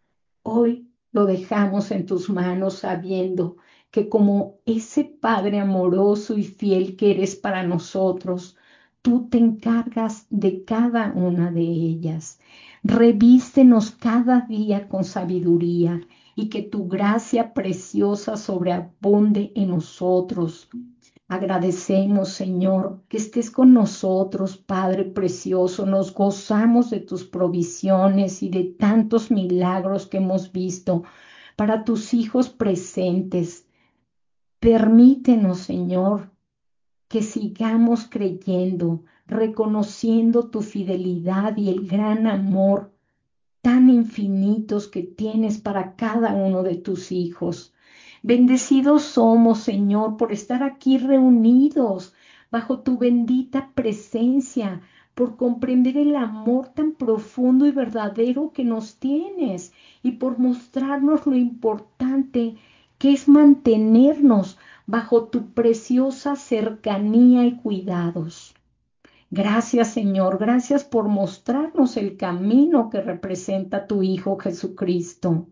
Hoy lo dejamos en tus manos sabiendo que como ese Padre amoroso y fiel que eres para nosotros, tú te encargas de cada una de ellas. Revístenos cada día con sabiduría y que tu gracia preciosa sobreabunde en nosotros. Agradecemos, Señor, que estés con nosotros, Padre precioso. Nos gozamos de tus provisiones y de tantos milagros que hemos visto para tus hijos presentes. Permítenos, Señor, que sigamos creyendo, reconociendo tu fidelidad y el gran amor tan infinitos que tienes para cada uno de tus hijos. Bendecidos somos, Señor, por estar aquí reunidos bajo tu bendita presencia, por comprender el amor tan profundo y verdadero que nos tienes y por mostrarnos lo importante que es mantenernos bajo tu preciosa cercanía y cuidados. Gracias, Señor, gracias por mostrarnos el camino que representa tu Hijo Jesucristo.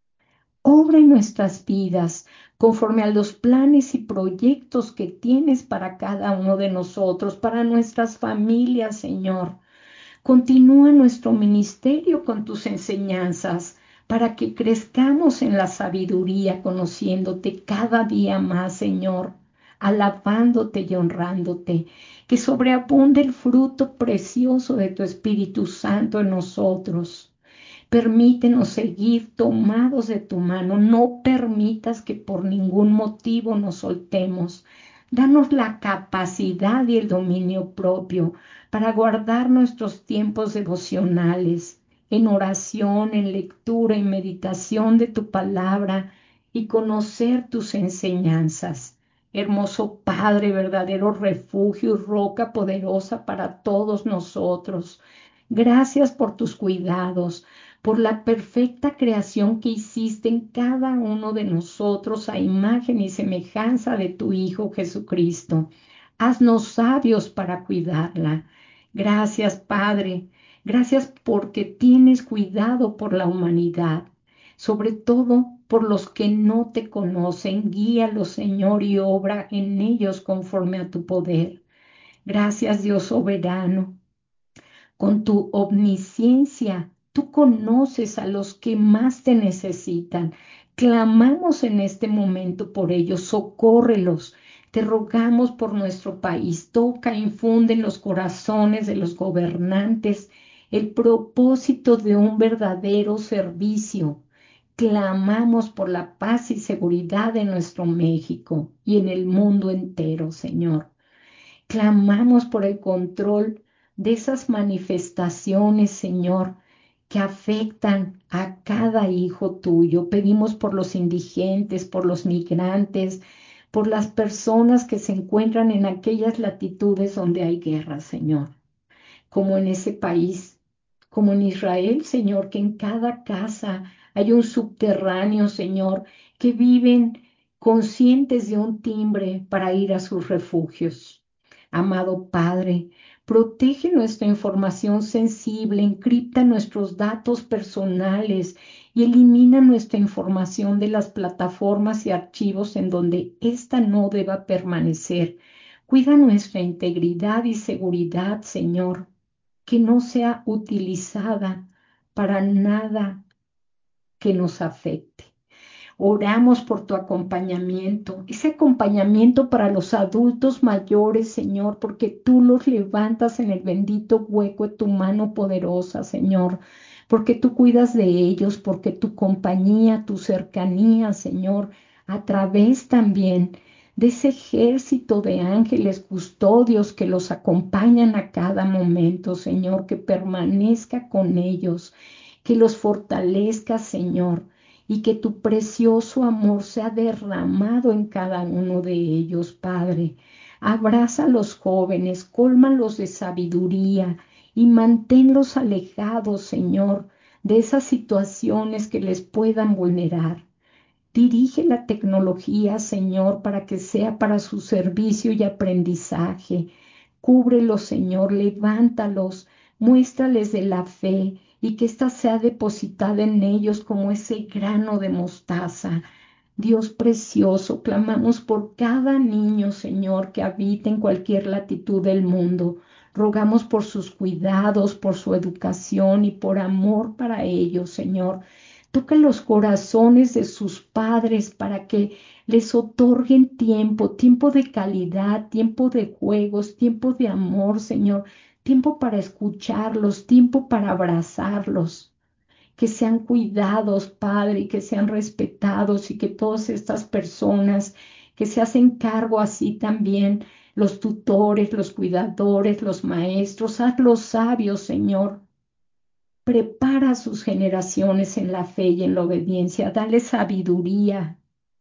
Obra en nuestras vidas conforme a los planes y proyectos que tienes para cada uno de nosotros, para nuestras familias, Señor. Continúa nuestro ministerio con tus enseñanzas para que crezcamos en la sabiduría, conociéndote cada día más, Señor, alabándote y honrándote, que sobreabunde el fruto precioso de tu Espíritu Santo en nosotros. Permítenos seguir tomados de tu mano. No permitas que por ningún motivo nos soltemos. Danos la capacidad y el dominio propio para guardar nuestros tiempos devocionales en oración, en lectura y meditación de tu palabra y conocer tus enseñanzas. Hermoso Padre, verdadero refugio y roca poderosa para todos nosotros. Gracias por tus cuidados, por la perfecta creación que hiciste en cada uno de nosotros a imagen y semejanza de tu Hijo Jesucristo. Haznos sabios para cuidarla. Gracias, Padre. Gracias porque tienes cuidado por la humanidad, sobre todo por los que no te conocen. Guíalos, Señor, y obra en ellos conforme a tu poder. Gracias, Dios soberano. Con tu omnisciencia, tú conoces a los que más te necesitan. Clamamos en este momento por ellos, socórrelos. Te rogamos por nuestro país. Toca, infunde en los corazones de los gobernantes el propósito de un verdadero servicio. Clamamos por la paz y seguridad de nuestro México y en el mundo entero, Señor. Clamamos por el control de esas manifestaciones, Señor, que afectan a cada hijo tuyo. Pedimos por los indigentes, por los migrantes, por las personas que se encuentran en aquellas latitudes donde hay guerra, Señor, como en ese país, como en Israel, Señor, que en cada casa hay un subterráneo, Señor, que viven conscientes de un timbre para ir a sus refugios. Amado Padre, protege nuestra información sensible, encripta nuestros datos personales y elimina nuestra información de las plataformas y archivos en donde ésta no deba permanecer. Cuida nuestra integridad y seguridad, Señor, que no sea utilizada para nada que nos afecte. Oramos por tu acompañamiento, ese acompañamiento para los adultos mayores, Señor, porque tú los levantas en el bendito hueco de tu mano poderosa, Señor, porque tú cuidas de ellos, porque tu compañía, tu cercanía, Señor, a través también de ese ejército de ángeles custodios que los acompañan a cada momento, Señor, que permanezca con ellos, que los fortalezca, Señor, y que tu precioso amor sea derramado en cada uno de ellos, Padre. Abraza a los jóvenes, cólmalos de sabiduría y manténlos alejados, Señor, de esas situaciones que les puedan vulnerar. Dirige la tecnología, Señor, para que sea para su servicio y aprendizaje. Cúbrelos, Señor, levántalos, muéstrales de la fe y que ésta sea depositada en ellos como ese grano de mostaza. Dios precioso, clamamos por cada niño, Señor, que habita en cualquier latitud del mundo. Rogamos por sus cuidados, por su educación y por amor para ellos, Señor. Toca los corazones de sus padres para que les otorguen tiempo, tiempo de calidad, tiempo de juegos, tiempo de amor, Señor, tiempo para escucharlos, tiempo para abrazarlos, que sean cuidados, Padre, y que sean respetados y que todas estas personas que se hacen cargo así también, los tutores, los cuidadores, los maestros, hazlos sabios, Señor. Prepara sus generaciones en la fe y en la obediencia. Dale sabiduría.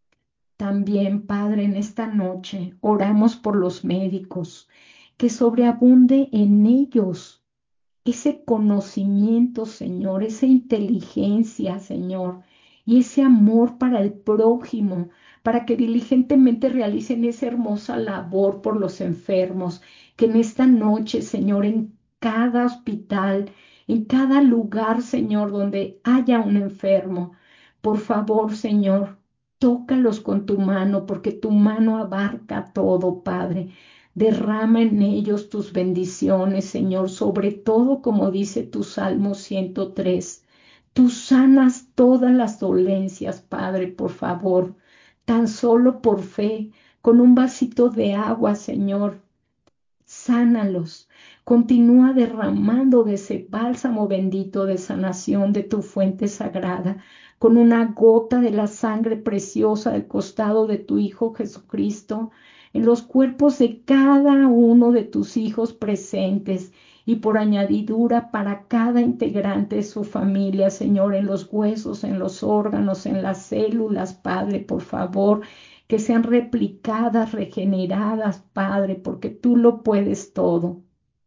También, Padre, en esta noche oramos por los médicos, que sobreabunde en ellos ese conocimiento, Señor, esa inteligencia, Señor, y ese amor para el prójimo, para que diligentemente realicen esa hermosa labor por los enfermos, que en esta noche, Señor, en cada hospital, en cada lugar, Señor, donde haya un enfermo, por favor, Señor, tócalos con tu mano, porque tu mano abarca todo, Padre. Derrama en ellos tus bendiciones, Señor, sobre todo como dice tu Salmo ciento tres. Tú sanas todas las dolencias, Padre, por favor, tan solo por fe, con un vasito de agua, Señor. sánalos. Continúa derramando de ese bálsamo bendito de sanación de tu fuente sagrada, con una gota de la sangre preciosa del costado de tu Hijo Jesucristo, en los cuerpos de cada uno de tus hijos presentes y por añadidura para cada integrante de su familia, Señor, en los huesos, en los órganos, en las células, Padre, por favor, que sean replicadas, regeneradas, Padre, porque tú lo puedes todo.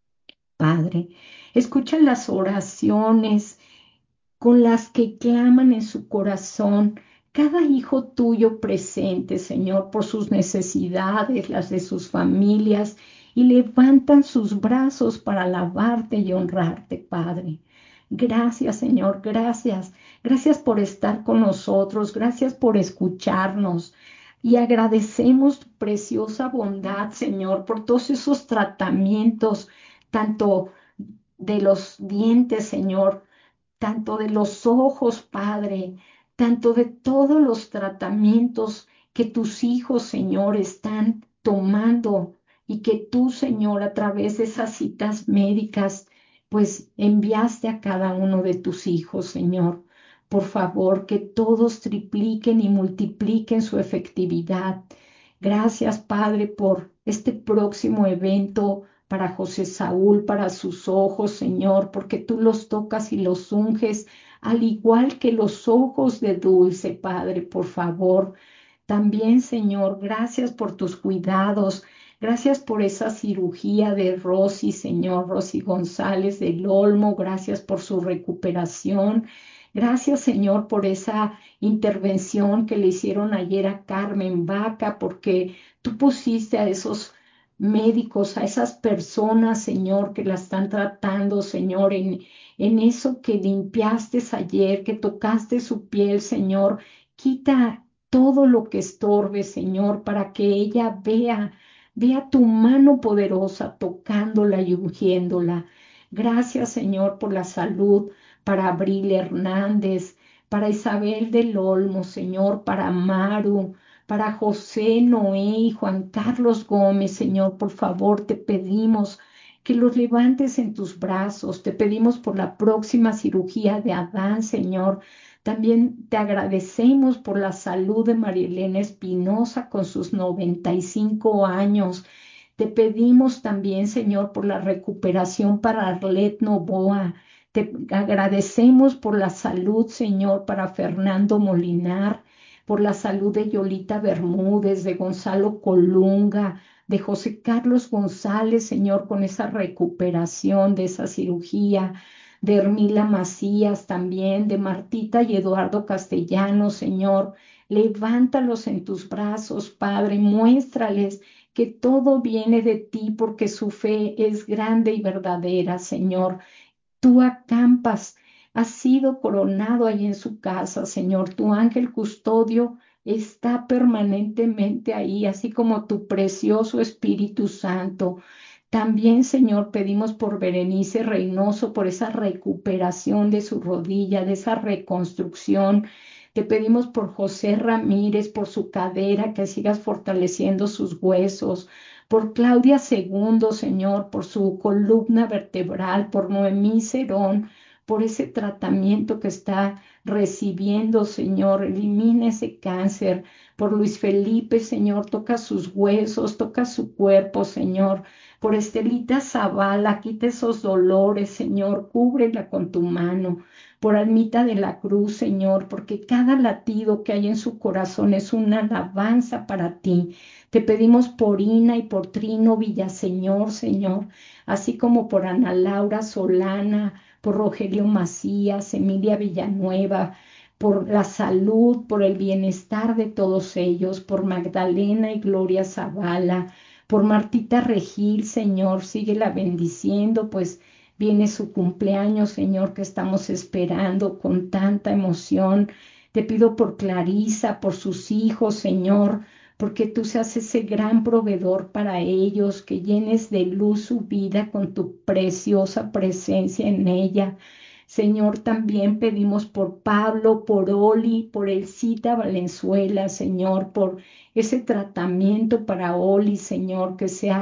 Padre, escucha las oraciones con las que claman en su corazón cada hijo tuyo presente, Señor, por sus necesidades, las de sus familias, y levantan sus brazos para alabarte y honrarte, Padre. Gracias, Señor, gracias. Gracias por estar con nosotros, gracias por escucharnos. Y agradecemos tu preciosa bondad, Señor, por todos esos tratamientos, tanto de los dientes, Señor, tanto de los ojos, Padre, tanto de todos los tratamientos que tus hijos, Señor, están tomando y que tú, Señor, a través de esas citas médicas, pues enviaste a cada uno de tus hijos, Señor. Por favor, que todos tripliquen y multipliquen su efectividad. Gracias, Padre, por este próximo evento para José Saúl, para sus ojos, Señor, porque tú los tocas y los unges, al igual que los ojos de Dulce, Padre, por favor. También, Señor, gracias por tus cuidados. Gracias por esa cirugía de Rosy, Señor, Rosy González del Olmo. Gracias por su recuperación. Gracias, Señor, por esa intervención que le hicieron ayer a Carmen Vaca, porque tú pusiste a esos médicos, a esas personas, Señor, que la están tratando, Señor, en, en eso que limpiaste ayer, que tocaste su piel, Señor. Quita todo lo que estorbe, Señor, para que ella vea, vea tu mano poderosa tocándola y ungiéndola. Gracias, Señor, por la salud para Abril Hernández, para Isabel del Olmo, Señor, para Maru, para José, Noé y Juan Carlos Gómez, Señor, por favor, te pedimos que los levantes en tus brazos. Te pedimos por la próxima cirugía de Adán, Señor. También te agradecemos por la salud de María Elena Espinosa con sus noventa y cinco años. Te pedimos también, Señor, por la recuperación para Arlet Novoa. Te agradecemos por la salud, Señor, para Fernando Molinar, por la salud de Yolita Bermúdez, de Gonzalo Colunga, de José Carlos González, Señor, con esa recuperación de esa cirugía, de Hermila Macías también, de Martita y Eduardo Castellanos, Señor. Levántalos en tus brazos, Padre, muéstrales que todo viene de ti porque su fe es grande y verdadera, Señor. Tú acampas, has sido coronado ahí en su casa, Señor. Tu ángel custodio está permanentemente ahí, así como tu precioso Espíritu Santo. También, Señor, pedimos por Berenice Reynoso, por esa recuperación de su rodilla, de esa reconstrucción. Te pedimos por José Ramírez, por su cadera, que sigas fortaleciendo sus huesos. Por Claudia Segundo, Señor, por su columna vertebral, por Noemí Cerón, por ese tratamiento que está recibiendo, Señor. Elimina ese cáncer. Por Luis Felipe, Señor, toca sus huesos, toca su cuerpo, Señor. Por Estelita Zavala, quita esos dolores, Señor, cúbrela con tu mano. Por Almita de la Cruz, Señor, porque cada latido que hay en su corazón es una alabanza para ti. Te pedimos por Ina y por Trino Villaseñor, Señor, así como por Ana Laura Solana, por Rogelio Macías, Emilia Villanueva, por la salud, por el bienestar de todos ellos, por Magdalena y Gloria Zavala, por Martita Regil, Señor, síguela bendiciendo, pues viene su cumpleaños, Señor, que estamos esperando con tanta emoción. Te pido por Clarisa, por sus hijos, Señor, porque tú seas ese gran proveedor para ellos, que llenes de luz su vida con tu preciosa presencia en ella. Señor, también pedimos por Pablo, por Oli, por Elcita Valenzuela, Señor, por ese tratamiento para Oli, Señor, que sea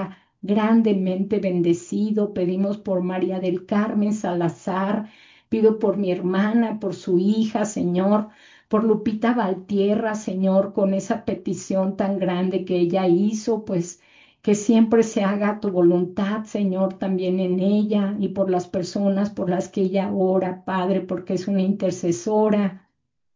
grandemente bendecido. Pedimos por María del Carmen Salazar, pido por mi hermana, por su hija, Señor, por Lupita Valtierra, Señor, con esa petición tan grande que ella hizo, pues que siempre se haga tu voluntad, Señor, también en ella y por las personas por las que ella ora, Padre, porque es una intercesora.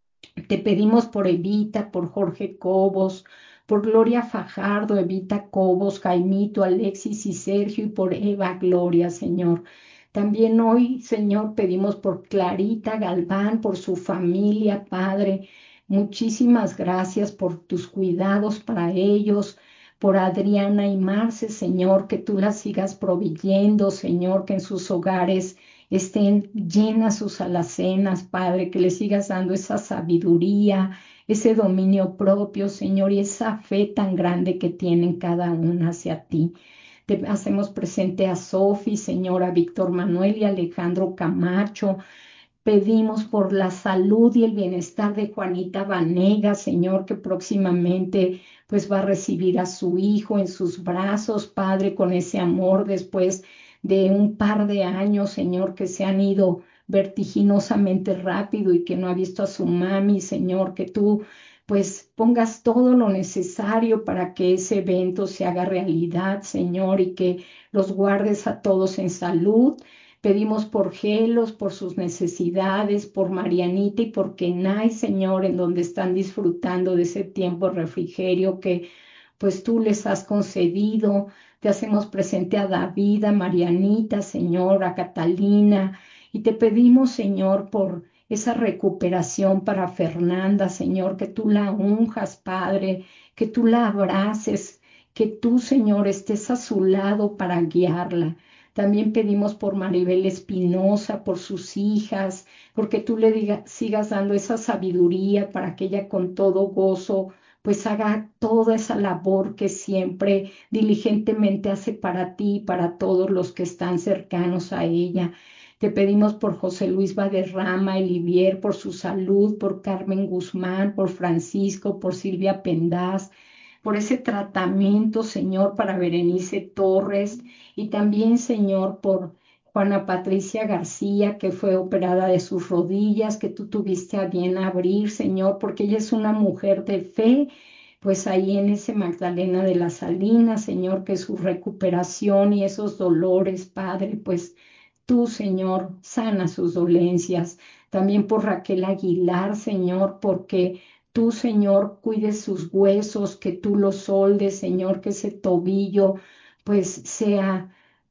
Te pedimos por Evita, por Jorge Cobos, por Gloria Fajardo, Evita Cobos, Jaimito, Alexis y Sergio, y por Eva Gloria, Señor. También hoy, Señor, pedimos por Clarita Galván, por su familia, Padre. Muchísimas gracias por tus cuidados para ellos, por Adriana y Marce, Señor, que tú las sigas proveyendo, Señor, que en sus hogares estén llenas sus alacenas, Padre, que les sigas dando esa sabiduría, ese dominio propio, Señor, y esa fe tan grande que tienen cada una hacia ti. Te hacemos presente a Sofi, Señor, a Víctor Manuel y Alejandro Camacho. Pedimos por la salud y el bienestar de Juanita Vanega, Señor, que próximamente pues va a recibir a su hijo en sus brazos, Padre, con ese amor después de un par de años, Señor, que se han ido vertiginosamente rápido y que no ha visto a su mami, Señor, que tú pues pongas todo lo necesario para que ese evento se haga realidad, Señor, y que los guardes a todos en salud. Pedimos por Gelos, por sus necesidades, por Marianita y por Kenai, Señor, en donde están disfrutando de ese tiempo de refrigerio que pues tú les has concedido. Te hacemos presente a David, a Marianita, Señor, a Catalina, y te pedimos, Señor, por esa recuperación para Fernanda, Señor, que tú la unjas, Padre, que tú la abraces, que tú, Señor, estés a su lado para guiarla. También pedimos por Maribel Espinosa, por sus hijas, porque tú le diga, sigas dando esa sabiduría para que ella con todo gozo pues haga toda esa labor que siempre diligentemente hace para ti y para todos los que están cercanos a ella. Te pedimos por José Luis Valderrama, Elivier, por su salud, por Carmen Guzmán, por Francisco, por Silvia Pendaz, por ese tratamiento, Señor, para Berenice Torres y también, Señor, por Juana Patricia García, que fue operada de sus rodillas, que tú tuviste a bien abrir, Señor, porque ella es una mujer de fe, pues ahí en ese Magdalena de las Salinas, Señor, que su recuperación y esos dolores, Padre, pues tú, Señor, sana sus dolencias. También por Raquel Aguilar, Señor, porque tú, Señor, cuides sus huesos, que tú los soldes, Señor, que ese tobillo pues sea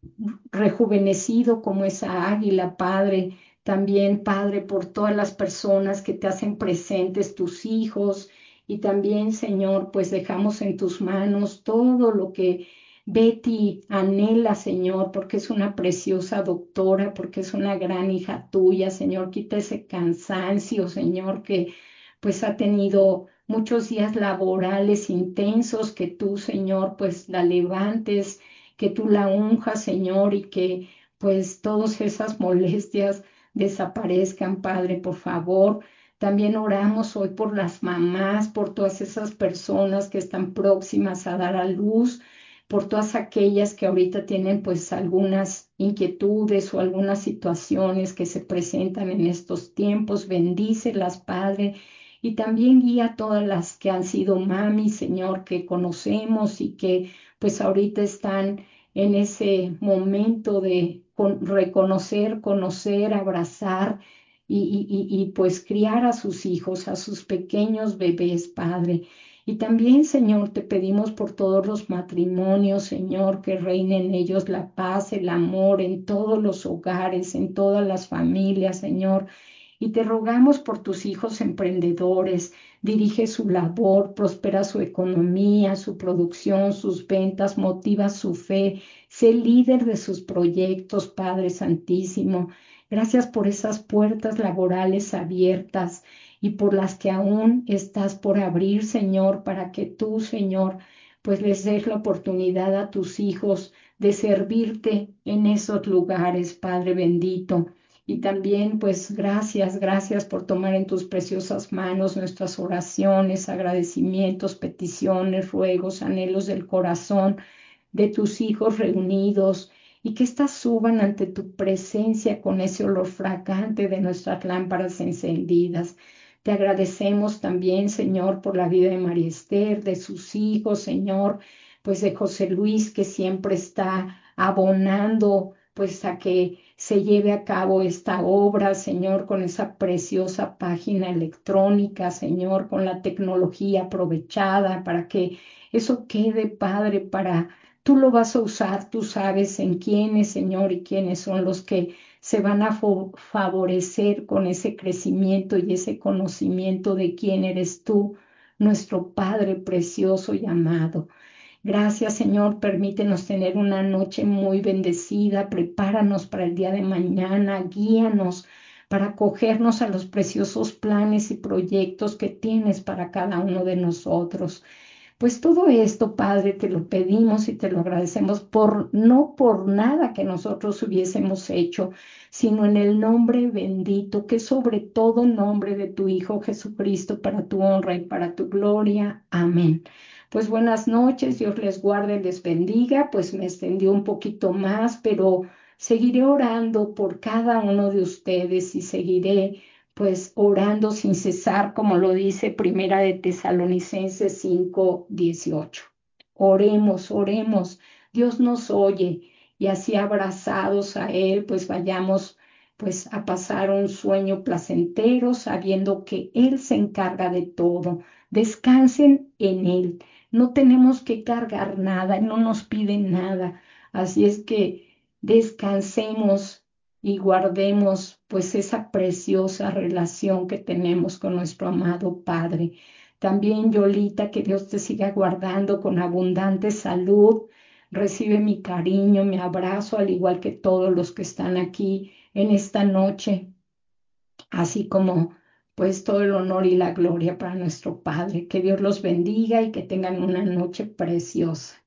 rejuvenecido como esa águila, Padre. También, Padre, por todas las personas que te hacen presentes, tus hijos. Y también, Señor, pues dejamos en tus manos todo lo que Betty anhela, Señor, porque es una preciosa doctora, porque es una gran hija tuya, Señor. Quita ese cansancio, Señor, que pues ha tenido muchos días laborales intensos, que tú, Señor, pues la levantes, que tú la unjas, Señor, y que pues todas esas molestias desaparezcan, Padre, por favor. También oramos hoy por las mamás, por todas esas personas que están próximas a dar a luz, por todas aquellas que ahorita tienen pues algunas inquietudes o algunas situaciones que se presentan en estos tiempos. Bendícelas, Padre, y también guía a todas las que han sido mami, Señor, que conocemos y que pues ahorita están en ese momento de con, reconocer, conocer, abrazar y, y, y pues criar a sus hijos, a sus pequeños bebés, Padre. Y también, Señor, te pedimos por todos los matrimonios, Señor, que reine en ellos la paz, el amor en todos los hogares, en todas las familias, Señor. Y te rogamos por tus hijos emprendedores, dirige su labor, prospera su economía, su producción, sus ventas, motiva su fe, sé líder de sus proyectos, Padre Santísimo. Gracias por esas puertas laborales abiertas y por las que aún estás por abrir, Señor, para que tú, Señor, pues les des la oportunidad a tus hijos de servirte en esos lugares, Padre bendito. Y también, pues, gracias, gracias por tomar en tus preciosas manos nuestras oraciones, agradecimientos, peticiones, ruegos, anhelos del corazón. de tus hijos reunidos y que éstas suban ante tu presencia con ese olor fragante de nuestras lámparas encendidas. Te agradecemos también, Señor, por la vida de María Esther, de sus hijos, Señor, pues de José Luis, que siempre está abonando, pues a que se lleve a cabo esta obra, Señor, con esa preciosa página electrónica, Señor, con la tecnología aprovechada para que eso quede, Padre, para tú lo vas a usar, tú sabes en quiénes, Señor, y quiénes son los que se van a favorecer con ese crecimiento y ese conocimiento de quién eres tú, nuestro Padre precioso y amado. Gracias, Señor. Permítenos tener una noche muy bendecida. Prepáranos para el día de mañana. Guíanos para acogernos a los preciosos planes y proyectos que tienes para cada uno de nosotros. Pues todo esto, Padre, te lo pedimos y te lo agradecemos por no por nada que nosotros hubiésemos hecho, sino en el nombre bendito, que es sobre todo nombre de tu Hijo Jesucristo, para tu honra y para tu gloria. Amén. Pues buenas noches, Dios les guarde, les bendiga. Pues me extendió un poquito más, pero seguiré orando por cada uno de ustedes y seguiré pues orando sin cesar, como lo dice Primera de Tesalonicenses cinco dieciocho. Oremos, oremos, Dios nos oye y así abrazados a Él, pues vayamos pues a pasar un sueño placentero sabiendo que Él se encarga de todo. Descansen en Él. No tenemos que cargar nada, Él no nos pide nada. Así es que descansemos y guardemos pues esa preciosa relación que tenemos con nuestro amado Padre. También, Yolita, que Dios te siga guardando con abundante salud. Recibe mi cariño, mi abrazo, al igual que todos los que están aquí en esta noche, así como pues todo el honor y la gloria para nuestro Padre. Que Dios los bendiga y que tengan una noche preciosa.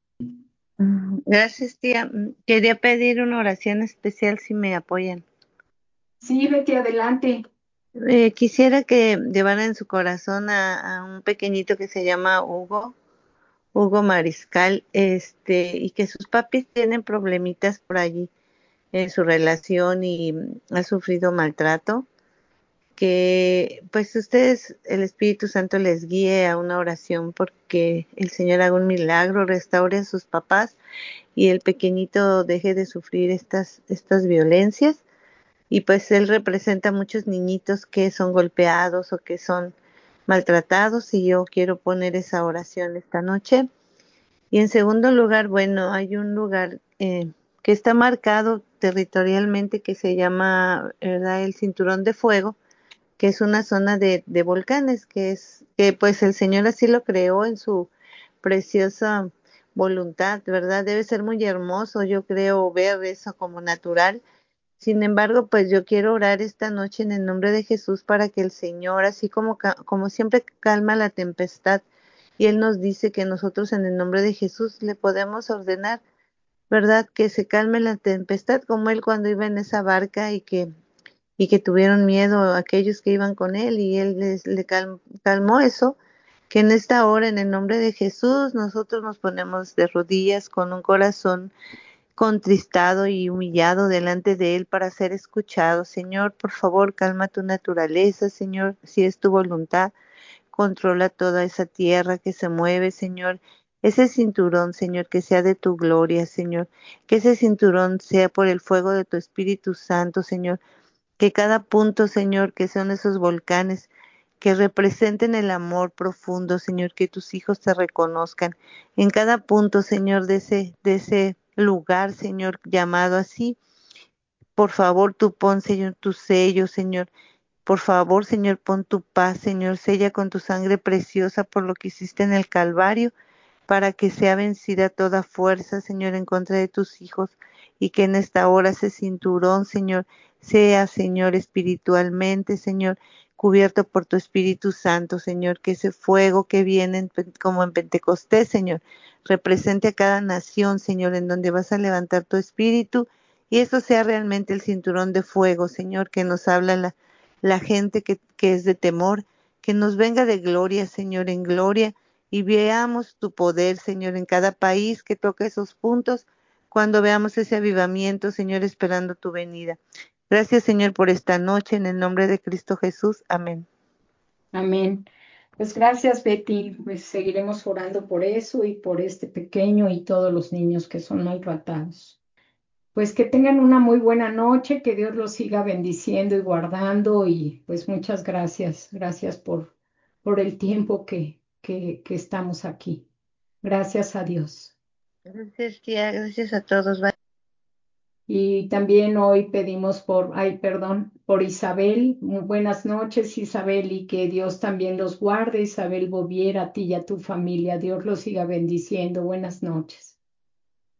Mm, Gracias, tía. Mm, Quería pedir una oración especial si me apoyan. Sí, Betty, adelante. Eh, quisiera que llevaran en su corazón a, a un pequeñito que se llama Hugo, Hugo Mariscal, este, y que sus papis tienen problemitas por allí en su relación y mm, ha sufrido maltrato. Que pues ustedes, el Espíritu Santo les guíe a una oración porque el Señor haga un milagro, restaure a sus papás y el pequeñito deje de sufrir estas, estas violencias. Y pues él representa a muchos niñitos que son golpeados o que son maltratados y yo quiero poner esa oración esta noche. Y en segundo lugar, bueno, hay un lugar eh, que está marcado territorialmente que se llama, ¿verdad?, el Cinturón de Fuego, que es una zona de, de volcanes, que es, que pues el Señor así lo creó en su preciosa voluntad, ¿verdad? Debe ser muy hermoso, yo creo, ver eso como natural. Sin embargo, pues yo quiero orar esta noche en el nombre de Jesús para que el Señor, así como, ca- como siempre calma la tempestad, y Él nos dice que nosotros en el nombre de Jesús le podemos ordenar, ¿verdad? Que se calme la tempestad, como Él cuando iba en esa barca y que y que tuvieron miedo aquellos que iban con él y él les le cal- calmó eso, que en esta hora en el nombre de Jesús nosotros nos ponemos de rodillas con un corazón contristado y humillado delante de él para ser escuchado. Señor, por favor, calma tu naturaleza, Señor, si es tu voluntad, controla toda esa tierra que se mueve, Señor. Ese cinturón, Señor, que sea de tu gloria, Señor. Que ese cinturón sea por el fuego de tu Espíritu Santo, Señor, que cada punto, Señor, que son esos volcanes, que representen el amor profundo, Señor, que tus hijos te reconozcan. En cada punto, Señor, de ese, de ese lugar, Señor, llamado así, por favor, tú pon, Señor, tu sello, Señor. Por favor, Señor, pon tu paz, Señor, sella con tu sangre preciosa por lo que hiciste en el Calvario, para que sea vencida toda fuerza, Señor, en contra de tus hijos, y que en esta hora ese cinturón, Señor, sea, Señor, espiritualmente, Señor, cubierto por tu Espíritu Santo, Señor, que ese fuego que viene en como en Pentecostés, Señor, represente a cada nación, Señor, en donde vas a levantar tu espíritu, y eso sea realmente el cinturón de fuego, Señor, que nos habla la, la gente que, que es de temor, que nos venga de gloria, Señor, en gloria, y veamos tu poder, Señor, en cada país que toca esos puntos, cuando veamos ese avivamiento, Señor, esperando tu venida. Gracias, Señor, por esta noche, en el nombre de Cristo Jesús. Amén. Amén. Pues gracias, Betty. Pues seguiremos orando por eso y por este pequeño y todos los niños que son maltratados. Pues que tengan una muy buena noche, que Dios los siga bendiciendo y guardando y pues muchas gracias. Gracias por, por el tiempo que, que, que estamos aquí. Gracias a Dios. Gracias, tía. Gracias a todos. Bye. Y también hoy pedimos por, ay, perdón, por Isabel. Muy buenas noches, Isabel, y que Dios también los guarde. Isabel Boviera, a ti y a tu familia. Dios los siga bendiciendo. Buenas noches.